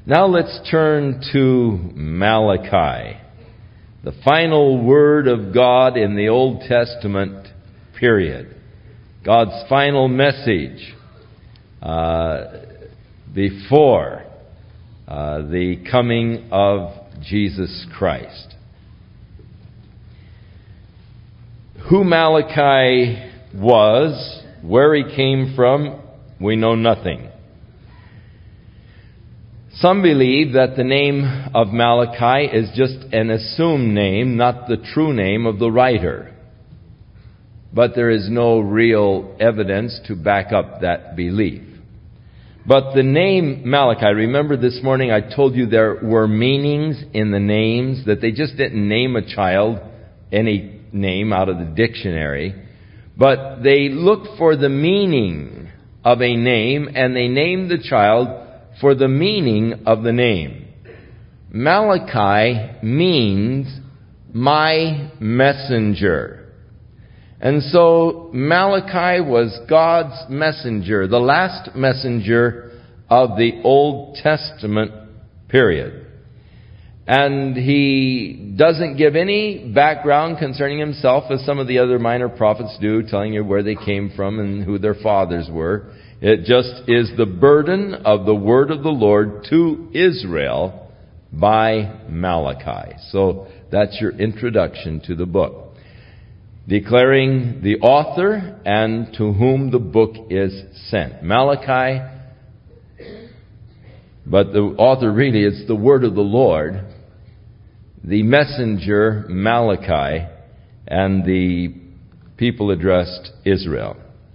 Now let's turn to Malachi, the final word of God in the Old Testament period. God's final message before the coming of Jesus Christ. Who Malachi was, where he came from, we know nothing. Some believe that the name of Malachi is just an assumed name, not the true name of the writer. But there is no real evidence to back up that belief. But the name Malachi, remember this morning I told you there were meanings in the names, that they just didn't name a child any name out of the dictionary, but they looked for the meaning of a name, and they named the child for the meaning of the name. Malachi means my messenger. And so Malachi was God's messenger, the last messenger of the Old Testament period. And he doesn't give any background concerning himself as some of the other minor prophets do, telling you where they came from and who their fathers were. It just is the burden of the word of the Lord to Israel by Malachi. So that's your introduction to the book, declaring the author and to whom the book is sent. Malachi, but the author really is the word of the Lord, the messenger Malachi, and the people addressed Israel.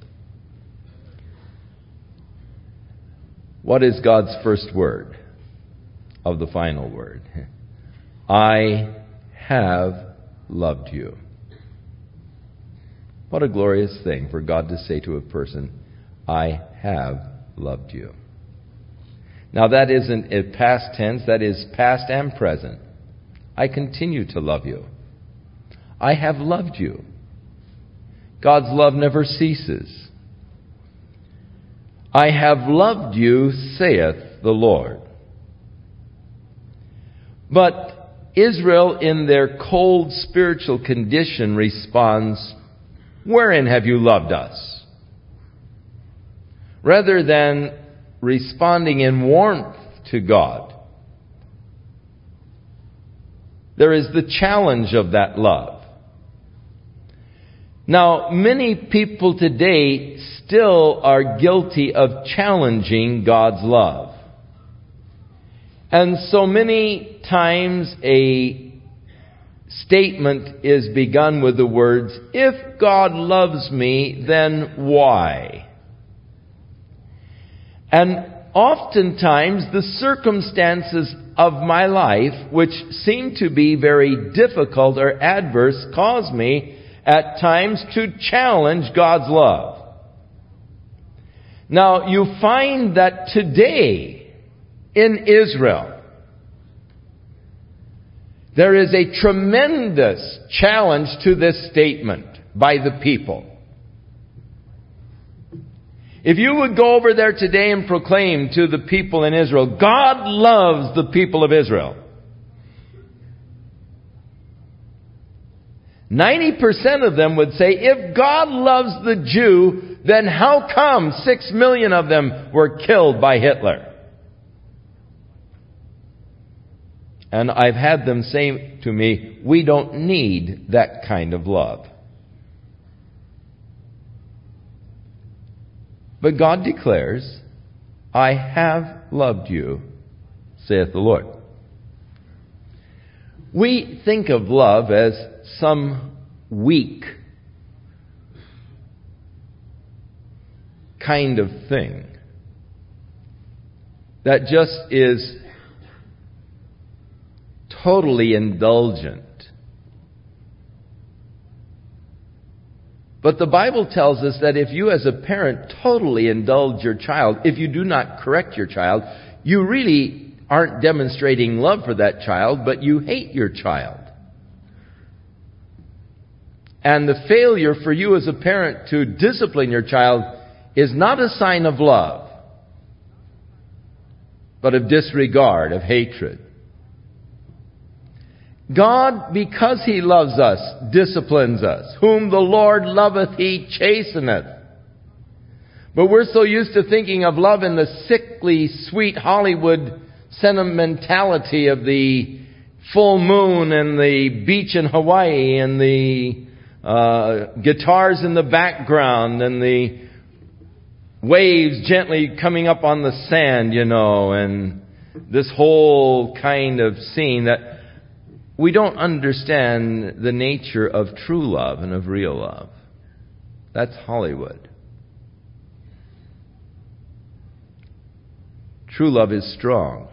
What is God's first word of the final word? I have loved you. What a glorious thing for God to say to a person, I have loved you. Now that isn't a past tense, that is past and present. I continue to love you. I have loved you. God's love never ceases. I have loved you, saith the Lord. But Israel, in their cold spiritual condition, responds, wherein have you loved us? Rather than responding in warmth to God, there is the challenge of that love. Now, many people today still are guilty of challenging God's love. And so many times a statement is begun with the words, if God loves me, then why? And oftentimes the circumstances of my life, which seem to be very difficult or adverse, cause me at times to challenge God's love. Now, you find that today in Israel, there is a tremendous challenge to this statement by the people. If you would go over there today and proclaim to the people in Israel, God loves the people of Israel, 90% of them would say, if God loves the Jew, then how come 6 million of them were killed by Hitler? And I've had them say to me, we don't need that kind of love. But God declares, I have loved you, saith the Lord. We think of love as some weak kind of thing that just is totally indulgent. But the Bible tells us that if you as a parent totally indulge your child, if you do not correct your child, you really aren't demonstrating love for that child, but you hate your child. And the failure for you as a parent to discipline your child is not a sign of love, but of disregard, of hatred. God, because He loves us, disciplines us. Whom the Lord loveth, He chasteneth. But we're so used to thinking of love in the sickly, sweet Hollywood sentimentality of the full moon and the beach in Hawaii and the guitars in the background and the waves gently coming up on the sand, and this whole kind of scene that we don't understand the nature of true love and of real love. That's Hollywood. True love is strong.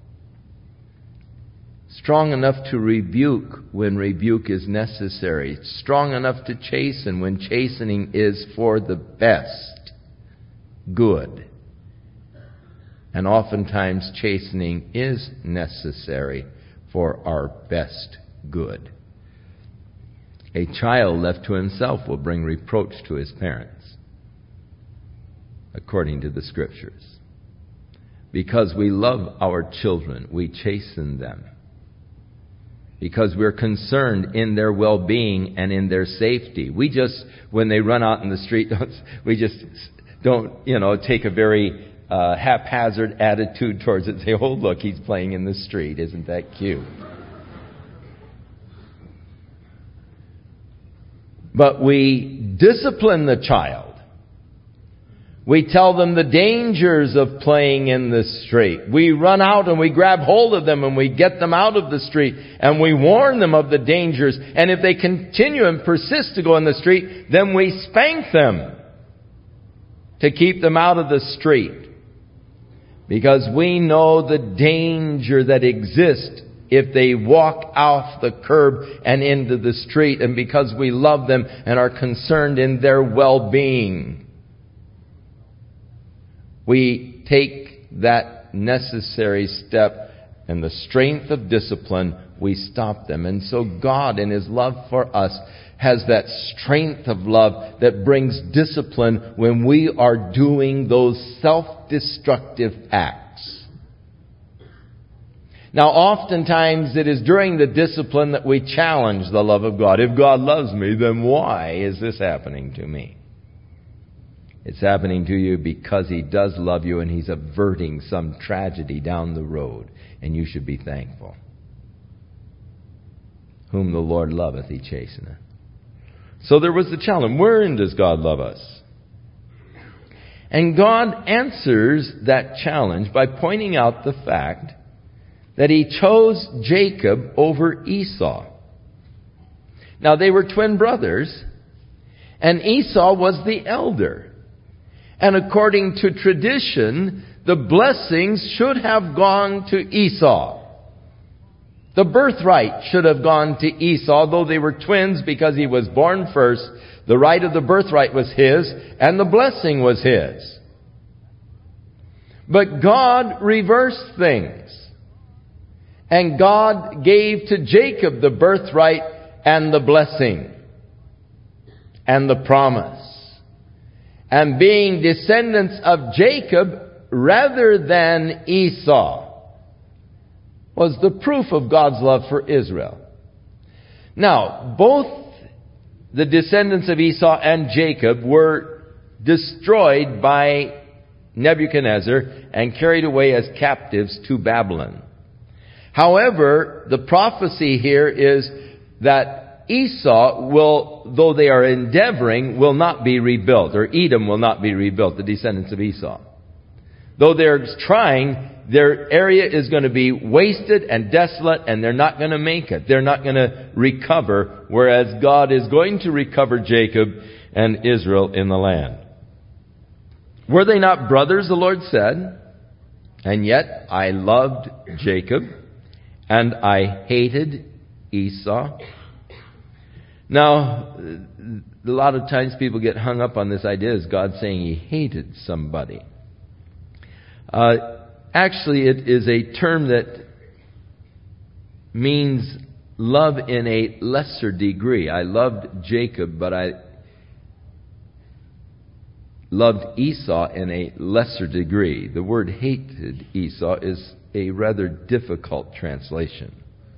Strong enough to rebuke when rebuke is necessary. Strong enough to chasten when chastening is for the best good. And oftentimes chastening is necessary for our best good. A child left to himself will bring reproach to his parents, according to the Scriptures. Because we love our children, we chasten them. Because we're concerned in their well-being and in their safety. We just, when they run out in the street, we just don't, take a very haphazard attitude towards it. Say, oh, look, he's playing in the street. Isn't that cute? But we discipline the child. We tell them the dangers of playing in the street. We run out and we grab hold of them and we get them out of the street and we warn them of the dangers. And if they continue and persist to go in the street, then we spank them to keep them out of the street. Because we know the danger that exists if they walk off the curb and into the street. And because we love them and are concerned in their well-being, we take that necessary step and the strength of discipline, we stop them. And so God, in His love for us, has that strength of love that brings discipline when we are doing those self-destructive acts. Now, oftentimes it is during the discipline that we challenge the love of God. If God loves me, then why is this happening to me? It's happening to you because He does love you and He's averting some tragedy down the road. And you should be thankful. Whom the Lord loveth, He chasteneth. So there was the challenge. Wherein does God love us? And God answers that challenge by pointing out the fact that He chose Jacob over Esau. Now they were twin brothers, and Esau was the elder. And according to tradition, the blessings should have gone to Esau. The birthright should have gone to Esau, though they were twins because he was born first. The right of the birthright was his, and the blessing was his. But God reversed things. And God gave to Jacob the birthright and the blessing and the promise. And being descendants of Jacob rather than Esau was the proof of God's love for Israel. Now, both the descendants of Esau and Jacob were destroyed by Nebuchadnezzar and carried away as captives to Babylon. However, the prophecy here is that Esau will, though they are endeavoring, will not be rebuilt, or Edom will not be rebuilt, the descendants of Esau. Though they're trying, their area is going to be wasted and desolate, and they're not going to make it. They're not going to recover, whereas God is going to recover Jacob and Israel in the land. Were they not brothers, the Lord said? And yet I loved Jacob, and I hated Esau. Now, a lot of times people get hung up on this idea as God saying He hated somebody. Actually, it is a term that means love in a lesser degree. I loved Jacob, but I loved Esau in a lesser degree. The word hated Esau is a rather difficult translation.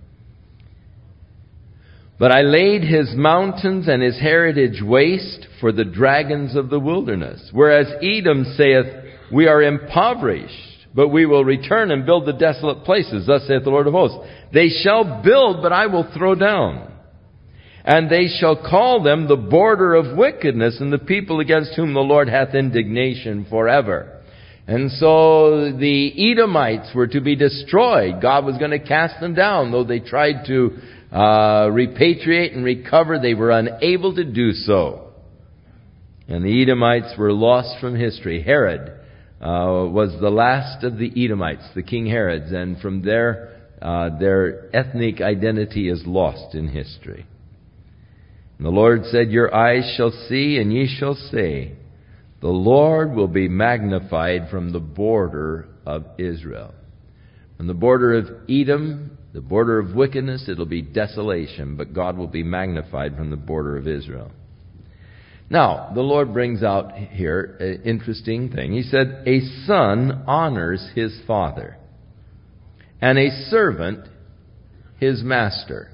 But I laid his mountains and his heritage waste for the dragons of the wilderness. Whereas Edom saith, we are impoverished, but we will return and build the desolate places. Thus saith the Lord of hosts. They shall build, but I will throw down. And they shall call them the border of wickedness, and the people against whom the Lord hath indignation forever. And so the Edomites were to be destroyed. God was going to cast them down. Though they tried to repatriate and recover, they were unable to do so. And the Edomites were lost from history. Herod was the last of the Edomites, the King Herods, and from there their ethnic identity is lost in history. And the Lord said, your eyes shall see, and ye shall say, the Lord will be magnified from the border of Israel. From the border of Edom, the border of wickedness, it'll be desolation, but God will be magnified from the border of Israel. Now, the Lord brings out here an interesting thing. He said, a son honors his father, and a servant his master.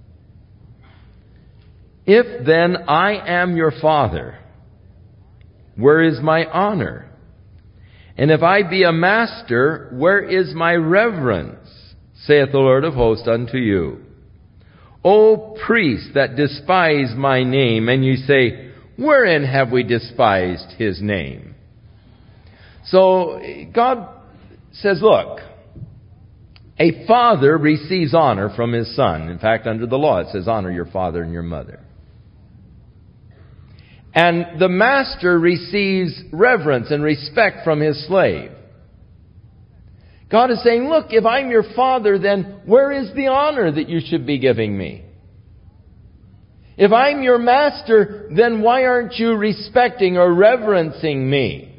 If then I am your father, where is my honor? And if I be a master, where is my reverence? Saith the Lord of hosts unto you. O priests that despise my name, and you say, wherein have we despised his name? So God says, look, a father receives honor from his son. In fact, under the law it says, honor your father and your mother. And the master receives reverence and respect from his slave. God is saying, look, if I'm your father, then where is the honor that you should be giving me? If I'm your master, then why aren't you respecting or reverencing me?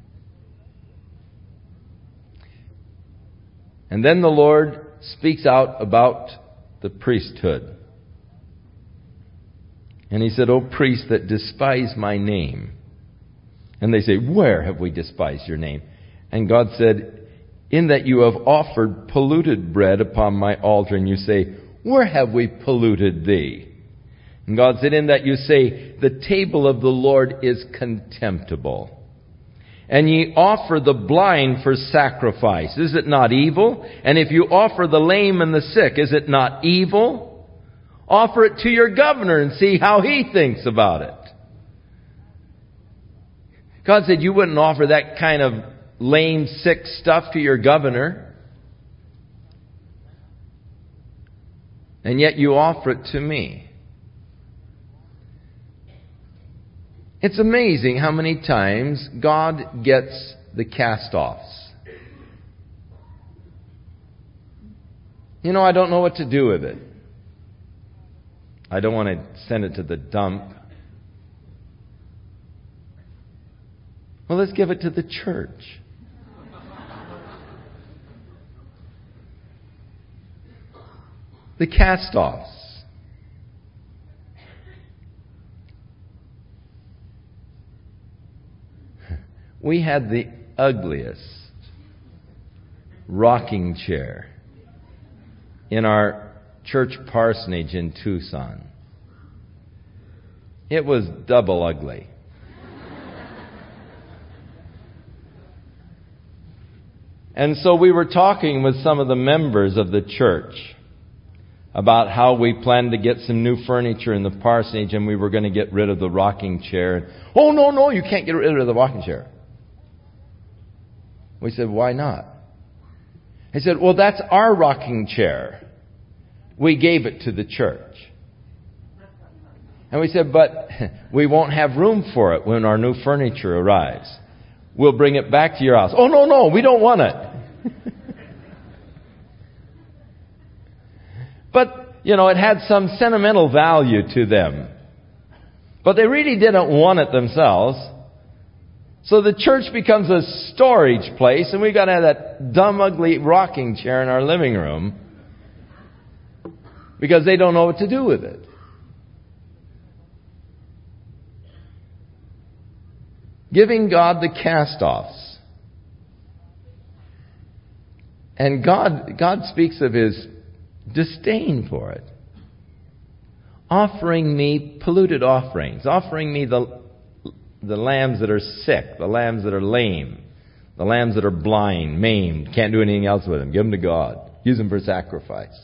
And then the Lord speaks out about the priesthood. And he said, O priests that despise my name. And they say, where have we despised your name? And God said, in that you have offered polluted bread upon my altar. And you say, where have we polluted thee? And God said, in that you say, the table of the Lord is contemptible. And ye offer the blind for sacrifice. Is it not evil? And if you offer the lame and the sick, is it not evil? Offer it to your governor and see how he thinks about it. God said you wouldn't offer that kind of lame, sick stuff to your governor. And yet you offer it to me. It's amazing how many times God gets the cast-offs. You know, I don't know what to do with it. I don't want to send it to the dump. Well, let's give it to the church. The cast-offs. We had the ugliest rocking chair in our church parsonage in Tucson. It was double ugly. And so we were talking with some of the members of the church about how we planned to get some new furniture in the parsonage, and we were going to get rid of the rocking chair. Oh, no, you can't get rid of the rocking chair. We said, why not? He said, well, that's our rocking chair. We gave it to the church. And we said, but we won't have room for it when our new furniture arrives. We'll bring it back to your house. Oh, no, we don't want it. But, it had some sentimental value to them. But they really didn't want it themselves. So the church becomes a storage place, and we got to have that dumb, ugly rocking chair in our living room because they don't know what to do with it. giving God the cast-offs. And God speaks of His disdain for it. Offering me polluted offerings. Offering me the lambs that are sick, the lambs that are lame, the lambs that are blind, maimed, can't do anything else with them. Give them to God. Use them for sacrifice.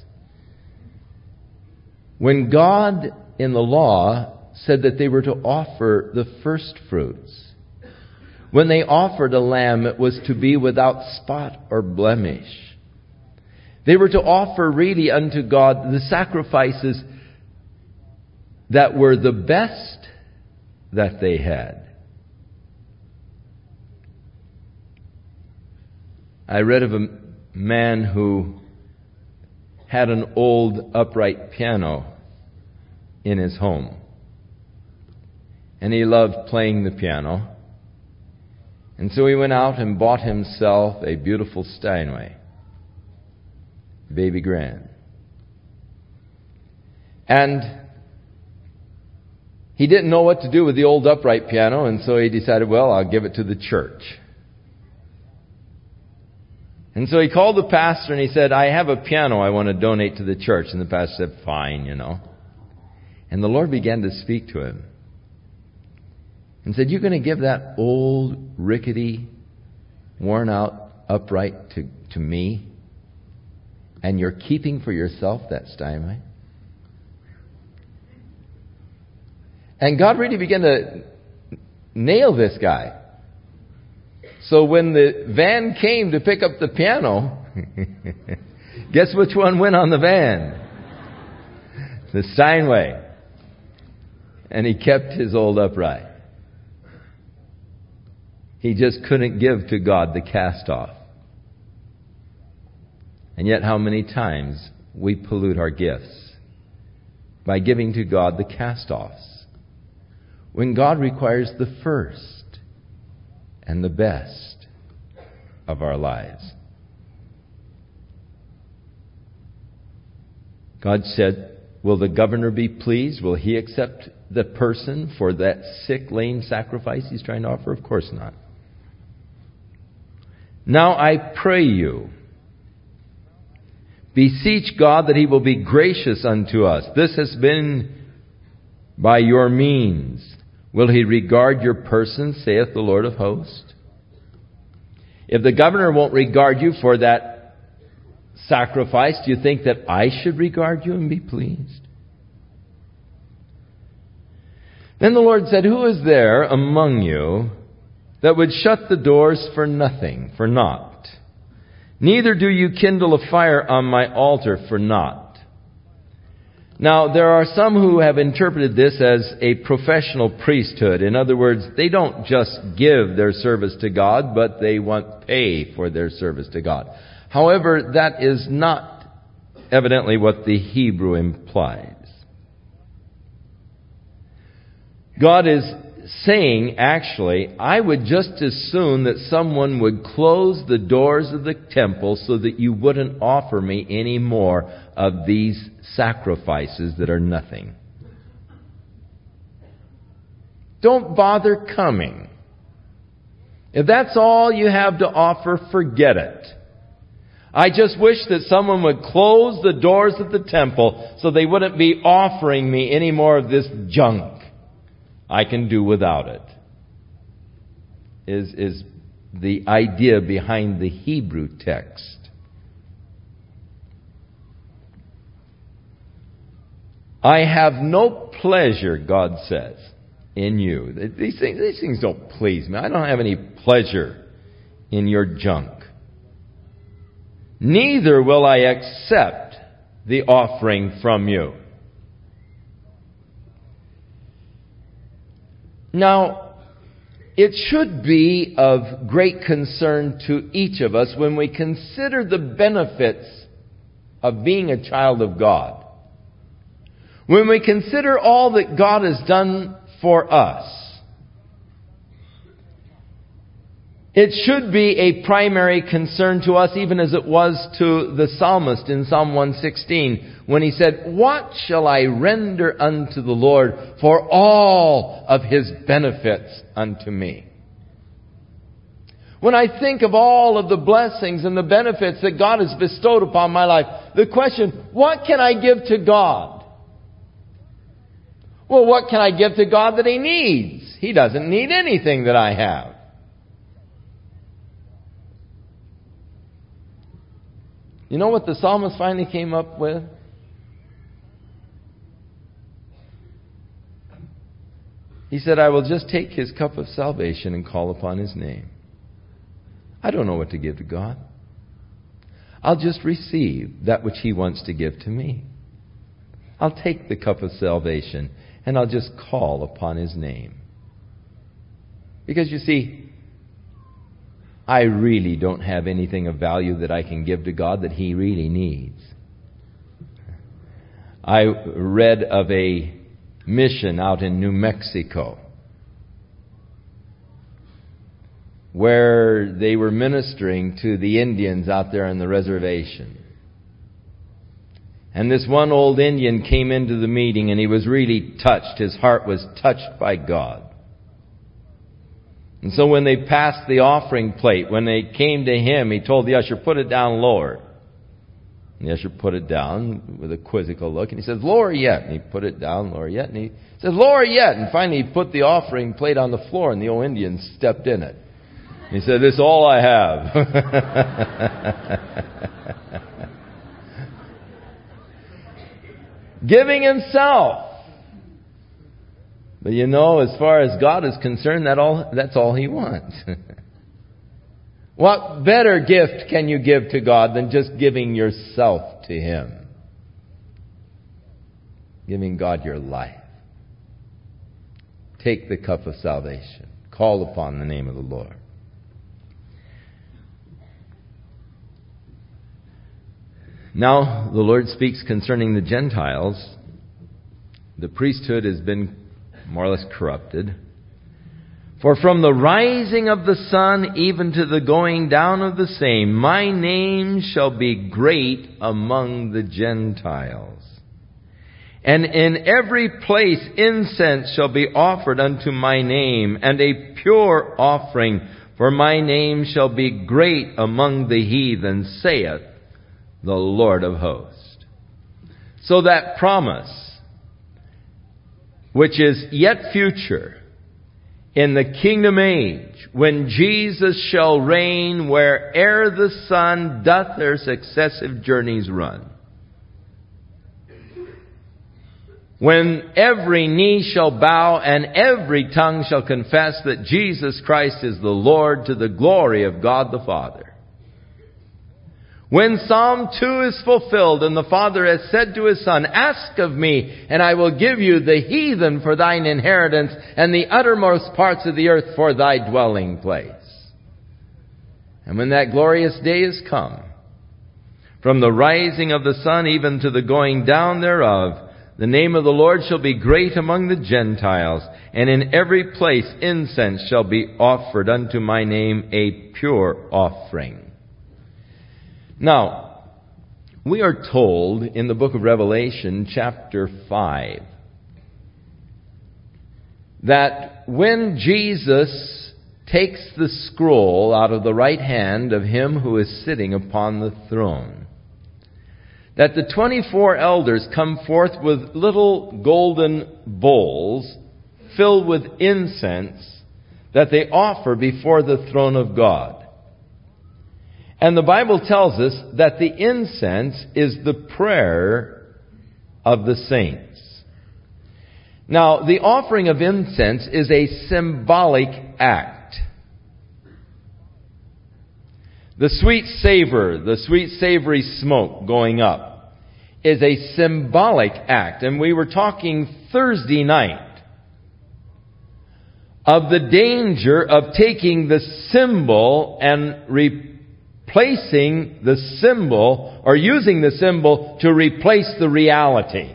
When God in the law said that they were to offer the first fruits, when they offered a lamb, it was to be without spot or blemish. They were to offer really unto God the sacrifices that were the best that they had. I read of a man who had an old upright piano in his home. And he loved playing the piano. And so he went out and bought himself a beautiful Steinway, baby grand. And he didn't know what to do with the old upright piano, and so he decided, well, I'll give it to the church. And so he called the pastor and he said, I have a piano I want to donate to the church. And the pastor said, fine, And the Lord began to speak to him and said, you're going to give that old, rickety, worn out upright to me? And you're keeping for yourself that Steinway? And God really began to nail this guy. So when the van came to pick up the piano, guess which one went on the van? The Steinway. And he kept his old upright. He just couldn't give to God the cast-off. And yet how many times we pollute our gifts by giving to God the cast-offs, when God requires the first and the best of our lives. God said, will the governor be pleased? Will he accept the person for that sick, lame sacrifice he's trying to offer? Of course not. Now I pray you, beseech God that He will be gracious unto us. This has been by your means. Will He regard your person, saith the Lord of hosts? If the governor won't regard you for that sacrifice, do you think that I should regard you and be pleased? Then the Lord said, who is there among you that would shut the doors for nothing, for naught? Neither do you kindle a fire on my altar for naught. Now, there are some who have interpreted this as a professional priesthood. In other words, they don't just give their service to God, but they want pay for their service to God. However, that is not evidently what the Hebrew implies. God is saying, actually, I would just as soon that someone would close the doors of the temple so that you wouldn't offer me any more of these sacrifices that are nothing. Don't bother coming. If that's all you have to offer, forget it. I just wish that someone would close the doors of the temple so they wouldn't be offering me any more of this junk. I can do without it. Is the idea behind the Hebrew text. I have no pleasure, God says, in you. These things don't please me. I don't have any pleasure in your junk. Neither will I accept the offering from you. Now, it should be of great concern to each of us when we consider the benefits of being a child of God. When we consider all that God has done for us, it should be a primary concern to us, even as it was to the psalmist in Psalm 116, when he said, "What shall I render unto the Lord for all of His benefits unto me?" When I think of all of the blessings and the benefits that God has bestowed upon my life, the question, what can I give to God? Well, what can I give to God that He needs? He doesn't need anything that I have. You know what the psalmist finally came up with? He said, I will just take His cup of salvation and call upon His name. I don't know what to give to God. I'll just receive that which He wants to give to me. I'll take the cup of salvation and I'll just call upon His name. Because you see, I really don't have anything of value that I can give to God that He really needs. I read of a mission out in New Mexico where they were ministering to the Indians out there on the reservation. And this one old Indian came into the meeting and he was really touched. His heart was touched by God. And so when they passed the offering plate, when they came to him, he told the usher, put it down lower. And the usher put it down with a quizzical look. And he says, lower yet. And he put it down, lower yet. And he says, lower yet. And finally he put the offering plate on the floor and the old Indian stepped in it. He said, this is all I have. Giving himself. But you know, as far as God is concerned, that's all He wants. What better gift can you give to God than just giving yourself to Him? Giving God your life. Take the cup of salvation. Call upon the name of the Lord. Now, the Lord speaks concerning the Gentiles. The priesthood has been more or less corrupted. For from the rising of the sun even to the going down of the same, my name shall be great among the Gentiles. And in every place incense shall be offered unto my name, and a pure offering, for my name shall be great among the heathen, saith the Lord of hosts. So that promise, which is yet future, in the kingdom age, when Jesus shall reign where'er the sun doth their successive journeys run. When every knee shall bow and every tongue shall confess that Jesus Christ is the Lord, to the glory of God the Father. When Psalm 2 is fulfilled and the Father has said to His Son, ask of me, and I will give you the heathen for thine inheritance, and the uttermost parts of the earth for thy dwelling place. And when that glorious day is come, from the rising of the sun even to the going down thereof, the name of the Lord shall be great among the Gentiles, and in every place incense shall be offered unto my name, a pure offering. Now, we are told in the book of Revelation, chapter 5, that when Jesus takes the scroll out of the right hand of Him who is sitting upon the throne, that the 24 elders come forth with little golden bowls filled with incense that they offer before the throne of God. And the Bible tells us that the incense is the prayer of the saints. Now, the offering of incense is a symbolic act. The sweet savor, the sweet savory smoke going up is a symbolic act. And we were talking Thursday night of the danger of taking the symbol and replacing the symbol, or using the symbol to replace the reality.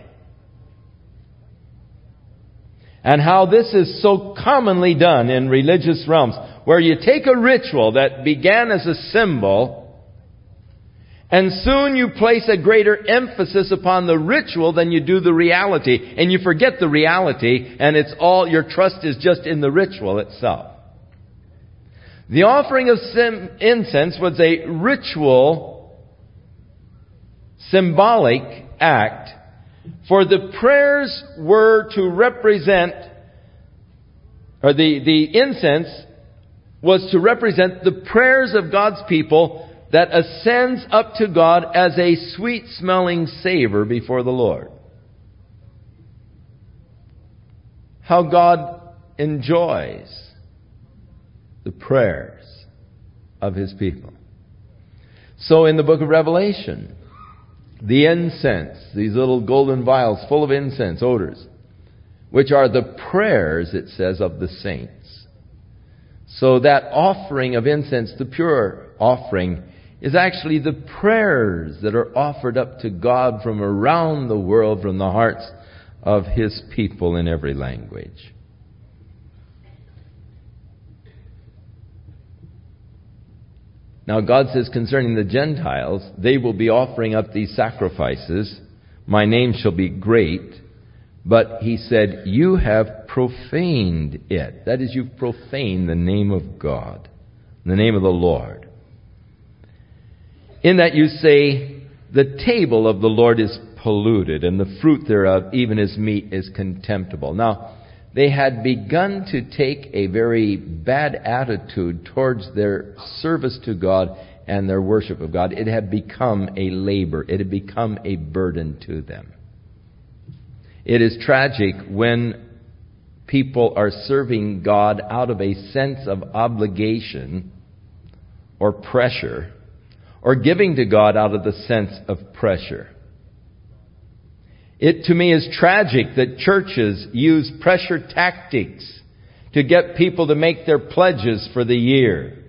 And how this is so commonly done in religious realms, where you take a ritual that began as a symbol, and soon you place a greater emphasis upon the ritual than you do the reality. And you forget the reality, and it's all, your trust is just in the ritual itself. The offering of incense was a ritual, symbolic act, for the prayers were to represent, or the incense was to represent the prayers of God's people that ascends up to God as a sweet-smelling savor before the Lord. How God enjoys the prayers of His people. So in the book of Revelation, the incense, these little golden vials full of incense, odors, which are the prayers, it says, of the saints. So that offering of incense, the pure offering, is actually the prayers that are offered up to God from around the world, from the hearts of His people in every language. Now God says concerning the Gentiles, they will be offering up these sacrifices. My name shall be great. But He said, you have profaned it. That is, you've profaned the name of God, the name of the Lord. In that you say, the table of the Lord is polluted, and the fruit thereof, even His meat, is contemptible. Now, they had begun to take a very bad attitude towards their service to God and their worship of God. It had become a labor. It had become a burden to them. It is tragic when people are serving God out of a sense of obligation or pressure, or giving to God out of the sense of pressure. It, to me, is tragic that churches use pressure tactics to get people to make their pledges for the year.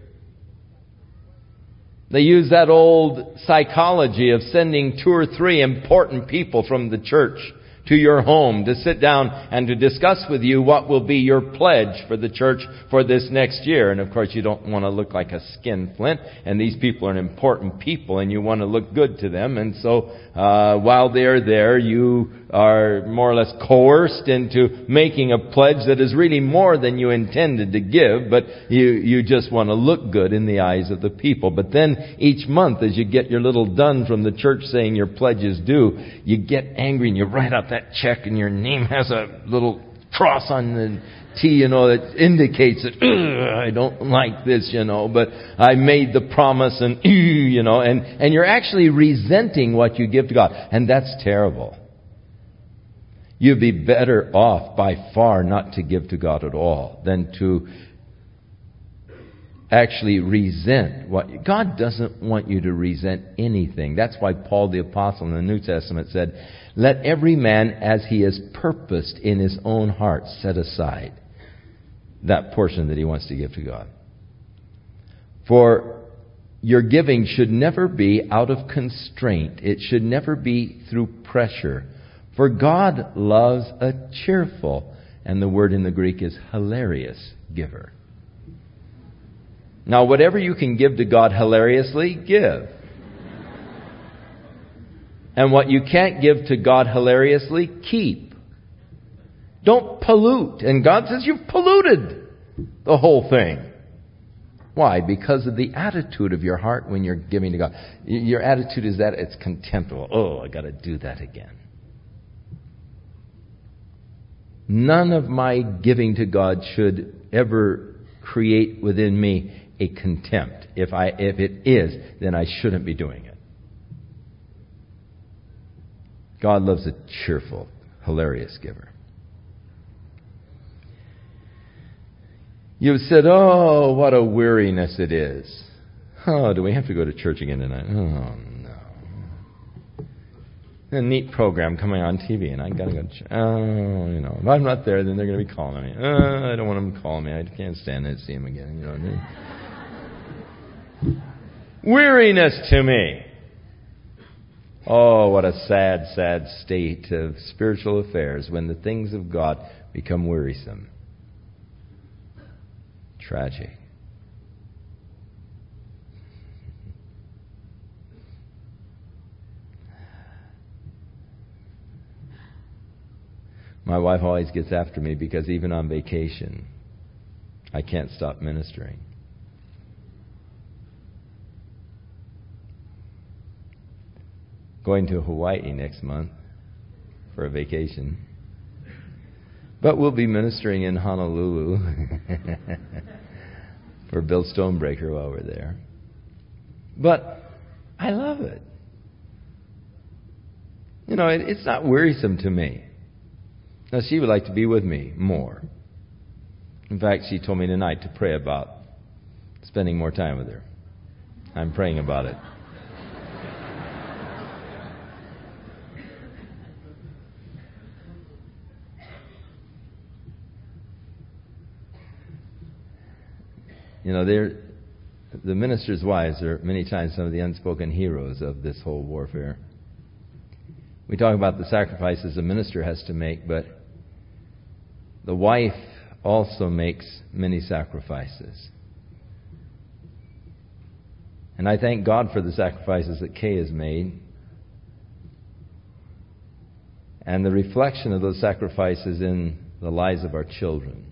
They use that old psychology of sending 2 or 3 important people from the church to your home to sit down and to discuss with you what will be your pledge for the church for this next year. And of course, you don't want to look like a skinflint, and these people are important people, and you want to look good to them. And so while they're there, you are more or less coerced into making a pledge that is really more than you intended to give, but you just want to look good in the eyes of the people. But then each month, as you get your little dun from the church saying your pledge is due, you get angry and you write out that check, and your name has a little cross on the T, that indicates that I don't like this, but I made the promise, and and you're actually resenting what you give to God, and that's terrible. You'd be better off by far not to give to God at all than to actually resent what God doesn't want you to resent anything. That's why Paul the Apostle in the New Testament said, let every man as he has purposed in his own heart set aside that portion that he wants to give to God. For your giving should never be out of constraint. It should never be through pressure. For God loves a cheerful, and the word in the Greek is hilarious, giver. Now, whatever you can give to God hilariously, give. And what you can't give to God hilariously, keep. Don't pollute. And God says you've polluted the whole thing. Why? Because of the attitude of your heart when you're giving to God. Your attitude is that it's contemptible. Oh, I got to do that again. None of my giving to God should ever create within me a contempt. If it is, then I shouldn't be doing it. God loves a cheerful, hilarious giver. You've said, oh, what a weariness it is. Oh, do we have to go to church again tonight? Oh, no. A neat program coming on TV, and I got to go to church. Oh, if I'm not there, then they're going to be calling me. I don't want them calling me. I can't stand it to see them again. You know what I mean? Weariness to me. Oh, what a sad, sad state of spiritual affairs when the things of God become wearisome. Tragic. My wife always gets after me because even on vacation, I can't stop ministering. going to Hawaii next month for a vacation. But we'll be ministering in Honolulu for Bill Stonebreaker while we're there. But I love it. You know, it's not wearisome to me. Now, she would like to be with me more. In fact, she told me tonight to pray about spending more time with her. I'm praying about it. You know, the ministers' wives are many times some of the unspoken heroes of this whole warfare. We talk about the sacrifices a minister has to make, but the wife also makes many sacrifices. And I thank God for the sacrifices that Kay has made. And the reflection of those sacrifices in the lives of our children.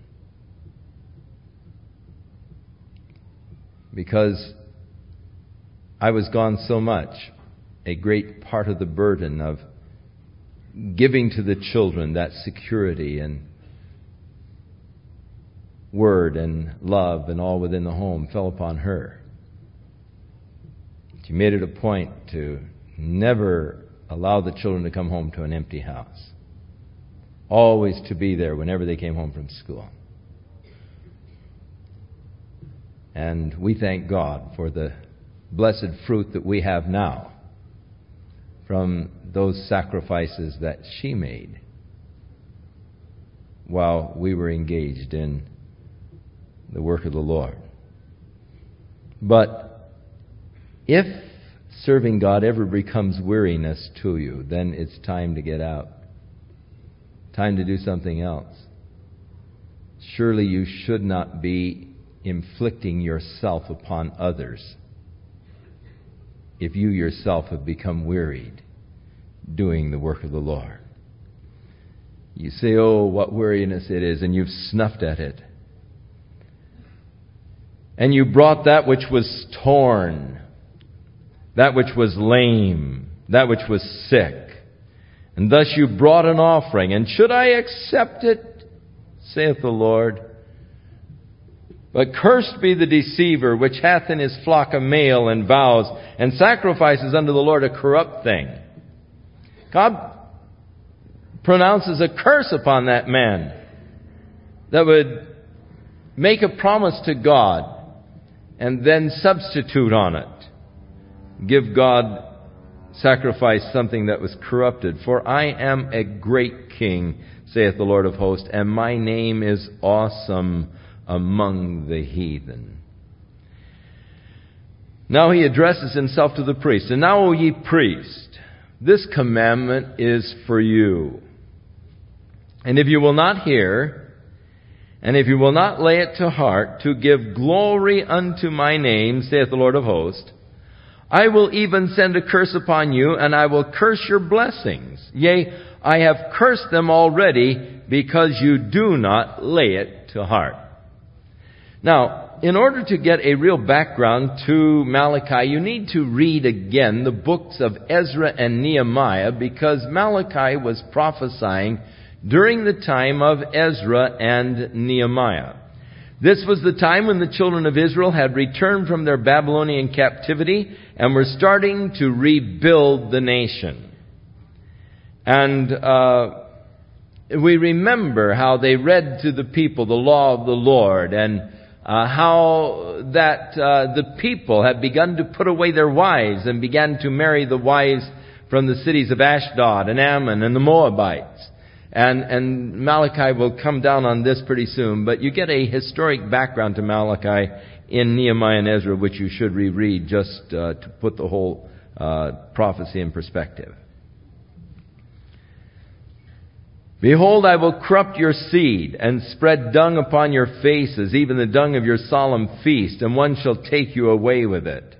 Because I was gone so much, a great part of the burden of giving to the children that security and word and love and all within the home fell upon her. She made it a point to never allow the children to come home to an empty house. Always to be there whenever they came home from school. And we thank God for the blessed fruit that we have now from those sacrifices that she made while we were engaged in the work of the Lord. But if serving God ever becomes weariness to you, then it's time to get out. Time to do something else. Surely you should not be inflicting yourself upon others if you yourself have become wearied doing the work of the Lord. You say, oh, what weariness it is, and you've snuffed at it. And you brought that which was torn, that which was lame, that which was sick. And thus you brought an offering. And should I accept it, saith the Lord? But cursed be the deceiver, which hath in his flock a male, and vows, and sacrifices unto the Lord a corrupt thing. God pronounces a curse upon that man that would make a promise to God and then substitute on it. Give God sacrifice something that was corrupted. For I am a great king, saith the Lord of hosts, and my name is awesome among the heathen. Now he addresses himself to the priest. And now, O ye priests, this commandment is for you. And if you will not hear, and if you will not lay it to heart, to give glory unto my name, saith the Lord of hosts, I will even send a curse upon you, and I will curse your blessings. Yea, I have cursed them already, because you do not lay it to heart. Now, in order to get a real background to Malachi, you need to read again the books of Ezra and Nehemiah, because Malachi was prophesying during the time of Ezra and Nehemiah. This was the time when the children of Israel had returned from their Babylonian captivity and were starting to rebuild the nation. And we remember how they read to the people the law of the Lord, and how that the people had begun to put away their wives and began to marry the wives from the cities of Ashdod and Ammon and the Moabites. And Malachi will come down on this pretty soon, but you get a historic background to Malachi in Nehemiah and Ezra, which you should reread just to put the whole prophecy in perspective. Behold, I will corrupt your seed, and spread dung upon your faces, even the dung of your solemn feast, and one shall take you away with it.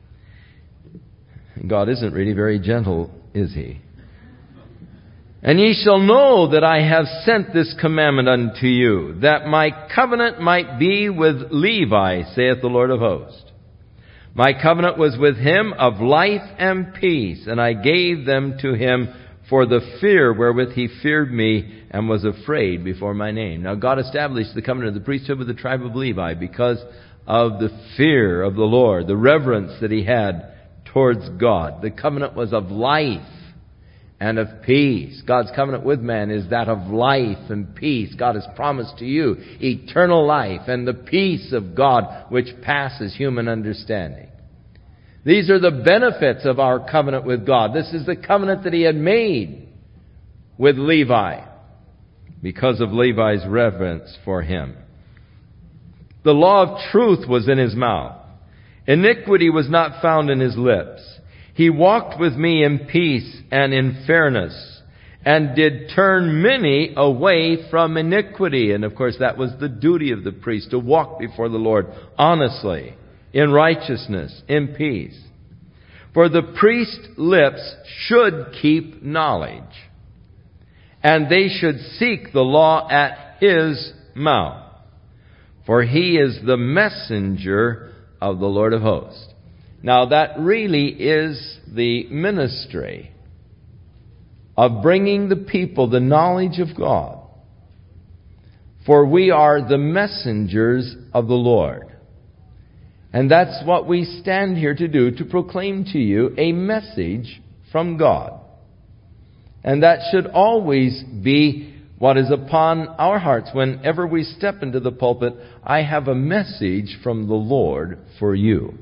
God isn't really very gentle, is He? And ye shall know that I have sent this commandment unto you, that my covenant might be with Levi, saith the Lord of hosts. My covenant was with him of life and peace, and I gave them to him for the fear wherewith he feared me and was afraid before my name. Now God established the covenant of the priesthood with the tribe of Levi because of the fear of the Lord, the reverence that he had towards God. The covenant was of life and of peace. God's covenant with man is that of life and peace. God has promised to you eternal life and the peace of God which passes human understanding. These are the benefits of our covenant with God. This is the covenant that he had made with Levi because of Levi's reverence for him. The law of truth was in his mouth. Iniquity was not found in his lips. He walked with me in peace and in fairness, and did turn many away from iniquity. And of course that was the duty of the priest, to walk before the Lord honestly, in righteousness, in peace. For the priest's lips should keep knowledge, and they should seek the law at his mouth. For he is the messenger of the Lord of hosts. Now that really is the ministry of bringing the people the knowledge of God. For we are the messengers of the Lord. And that's what we stand here to do, to proclaim to you a message from God. And that should always be what is upon our hearts. Whenever we step into the pulpit, I have a message from the Lord for you.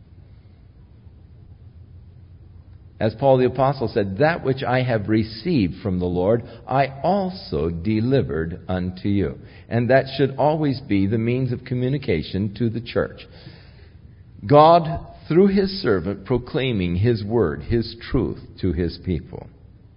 As Paul the Apostle said, that which I have received from the Lord, I also delivered unto you. And that should always be the means of communication to the church. God, through his servant, proclaiming his word, his truth to his people.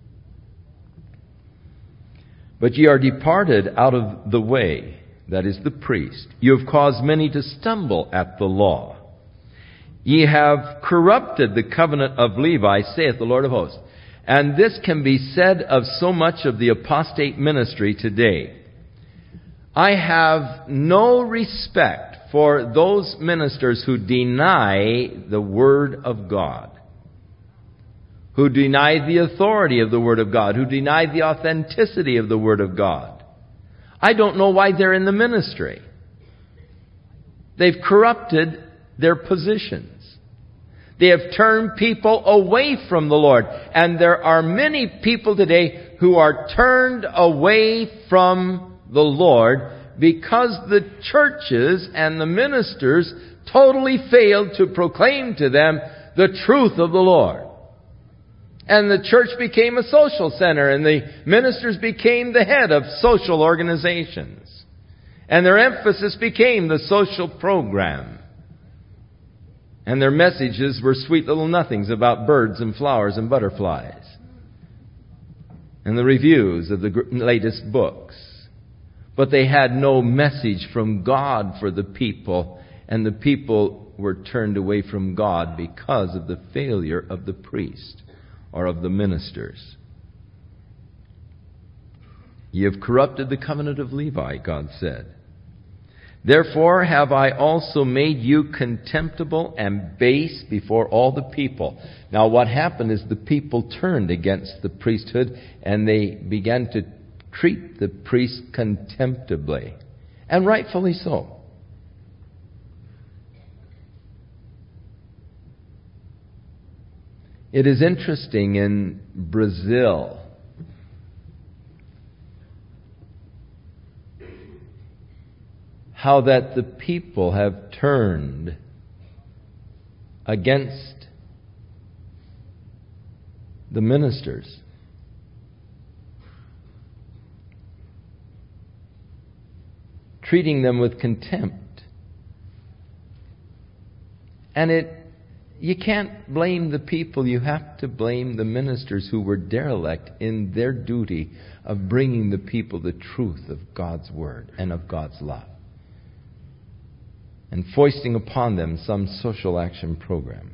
But ye are departed out of the way, that is the priest. You have caused many to stumble at the law. Ye have corrupted the covenant of Levi, saith the Lord of hosts. And this can be said of so much of the apostate ministry today. I have no respect for those ministers who deny the Word of God, who deny the authority of the Word of God, who deny the authenticity of the Word of God. I don't know why they're in the ministry. They've corrupted their positions. They have turned people away from the Lord. And there are many people today who are turned away from the Lord because the churches and the ministers totally failed to proclaim to them the truth of the Lord. And the church became a social center, and the ministers became the head of social organizations. And their emphasis became the social program. And their messages were sweet little nothings about birds and flowers and butterflies. And the reviews of the latest books. But they had no message from God for the people. And the people were turned away from God because of the failure of the priest or of the ministers. Ye have corrupted the covenant of Levi, God said. Therefore have I also made you contemptible and base before all the people. Now what happened is the people turned against the priesthood and they began to treat the priest contemptibly. And rightfully so. It is interesting in Brazil, how that the people have turned against the ministers. Treating them with contempt. And you can't blame the people, you have to blame the ministers who were derelict in their duty of bringing the people the truth of God's Word and of God's love. And foisting upon them some social action program.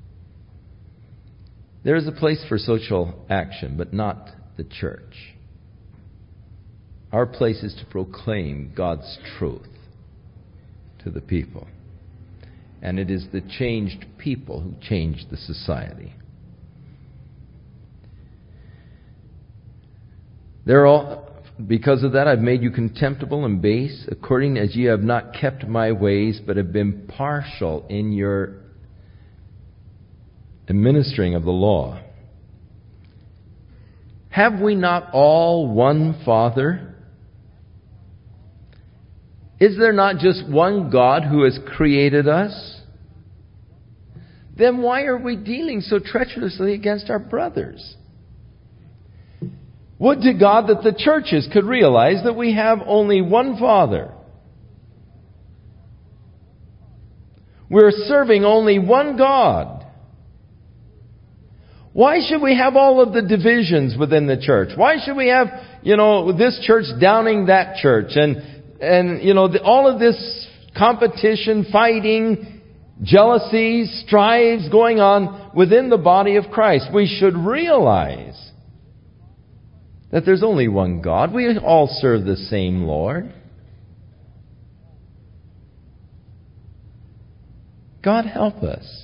There is a place for social action, but not the church. Our place is to proclaim God's truth to the people. And it is the changed people who change the society. Because of that, I've made you contemptible and base, according as ye have not kept my ways, but have been partial in your administering of the law. Have we not all one Father? Is there not just one God who has created us? Then why are we dealing so treacherously against our brothers? Would to God that the churches could realize that we have only one Father. We're serving only one God. Why should we have all of the divisions within the church? Why should we have, this church downing that church and all of this competition, fighting, jealousies, strives going on within the body of Christ? We should realize that there's only one God. We all serve the same Lord. God help us.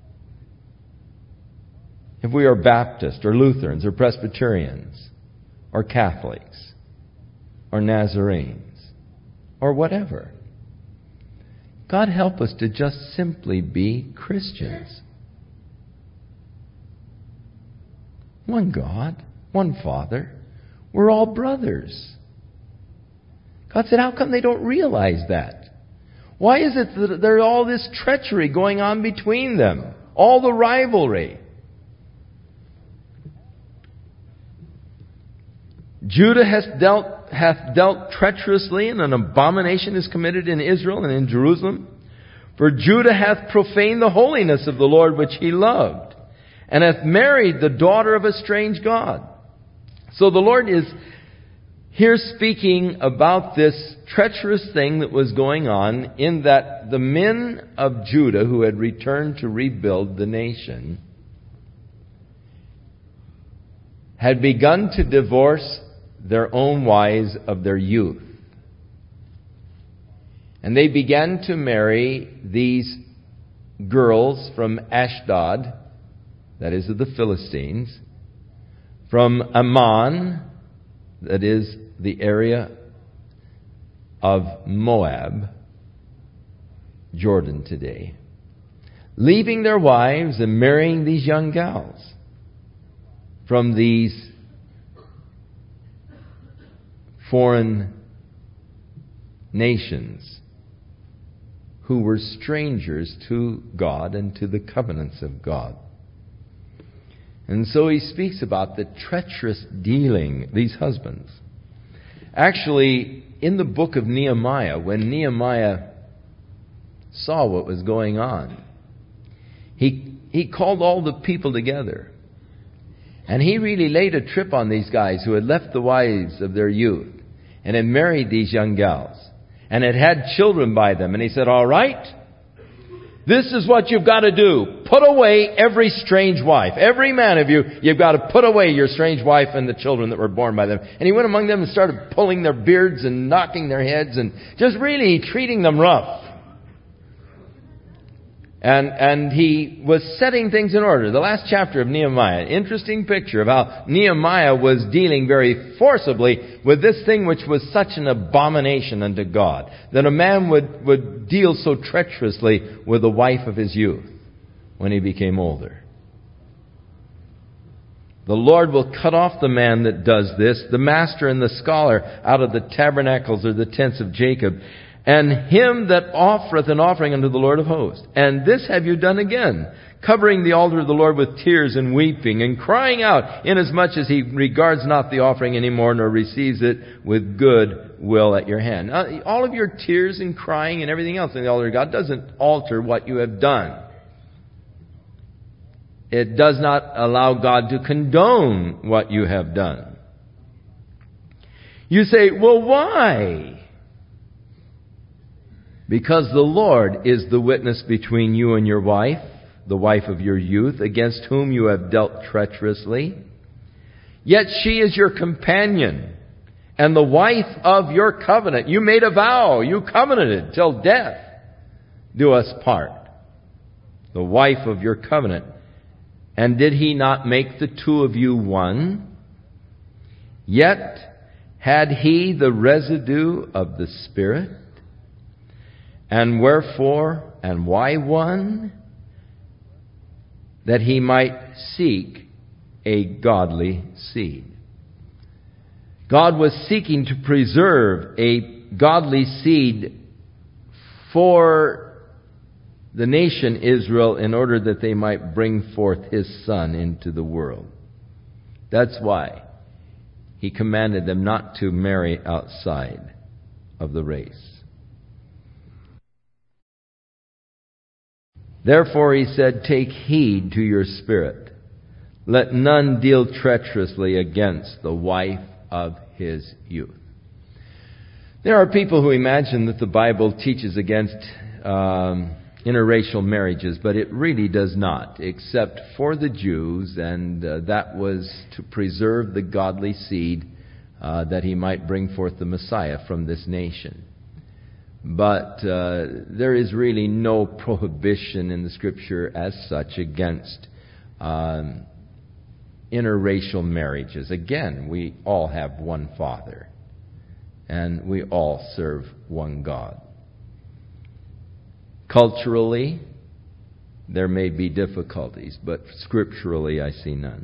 If we are Baptist or Lutherans or Presbyterians or Catholics or Nazarenes or whatever, God help us to just simply be Christians. One God, one Father. We're all brothers. God said, how come they don't realize that? Why is it that there's all this treachery going on between them? All the rivalry. Judah hath dealt treacherously, and an abomination is committed in Israel and in Jerusalem. For Judah hath profaned the holiness of the Lord which he loved, and hath married the daughter of a strange god. So the Lord is here speaking about this treacherous thing that was going on, in that the men of Judah who had returned to rebuild the nation had begun to divorce their own wives of their youth. And they began to marry these girls from Ashdod, that is of the Philistines, from Ammon, that is the area of Moab, Jordan today, leaving their wives and marrying these young gals from these foreign nations who were strangers to God and to the covenants of God. And so he speaks about the treacherous dealing, these husbands. Actually, in the book of Nehemiah, when Nehemiah saw what was going on, he called all the people together. And he really laid a trip on these guys who had left the wives of their youth and had married these young gals and had had children by them. And he said, all right, this is what you've got to do. Put away every strange wife. Every man of you, you've got to put away your strange wife and the children that were born by them. And he went among them and started pulling their beards and knocking their heads and just really treating them rough. And he was setting things in order. The last chapter of Nehemiah, interesting picture of how Nehemiah was dealing very forcibly with this thing which was such an abomination unto God, that a man would deal so treacherously with the wife of his youth when he became older. The Lord will cut off the man that does this, the master and the scholar, out of the tabernacles or the tents of Jacob, and him that offereth an offering unto the Lord of hosts. And this have you done again, covering the altar of the Lord with tears and weeping, and crying out, inasmuch as he regards not the offering any more, nor receives it with good will at your hand. Now, all of your tears and crying and everything else in the altar of God doesn't alter what you have done. It does not allow God to condone what you have done. You say, well, why? Because the Lord is the witness between you and your wife, the wife of your youth, against whom you have dealt treacherously. Yet she is your companion and the wife of your covenant. You made a vow. You covenanted till death do us part. the wife of your covenant. And did he not make the two of you one? Yet had he the residue of the Spirit? And wherefore and why one? That he might seek a godly seed. God was seeking to preserve a godly seed for the nation Israel in order that they might bring forth His Son into the world. That's why He commanded them not to marry outside of the race. Therefore He said, take heed to your spirit. Let none deal treacherously against the wife of his youth. There are people who imagine that the Bible teaches against interracial marriages, but it really does not, except for the Jews, and that was to preserve the godly seed that He might bring forth the Messiah from this nation. But there is really no prohibition in the Scripture as such against interracial marriages. Again, we all have one Father, and we all serve one God. Culturally, there may be difficulties, but scripturally I see none.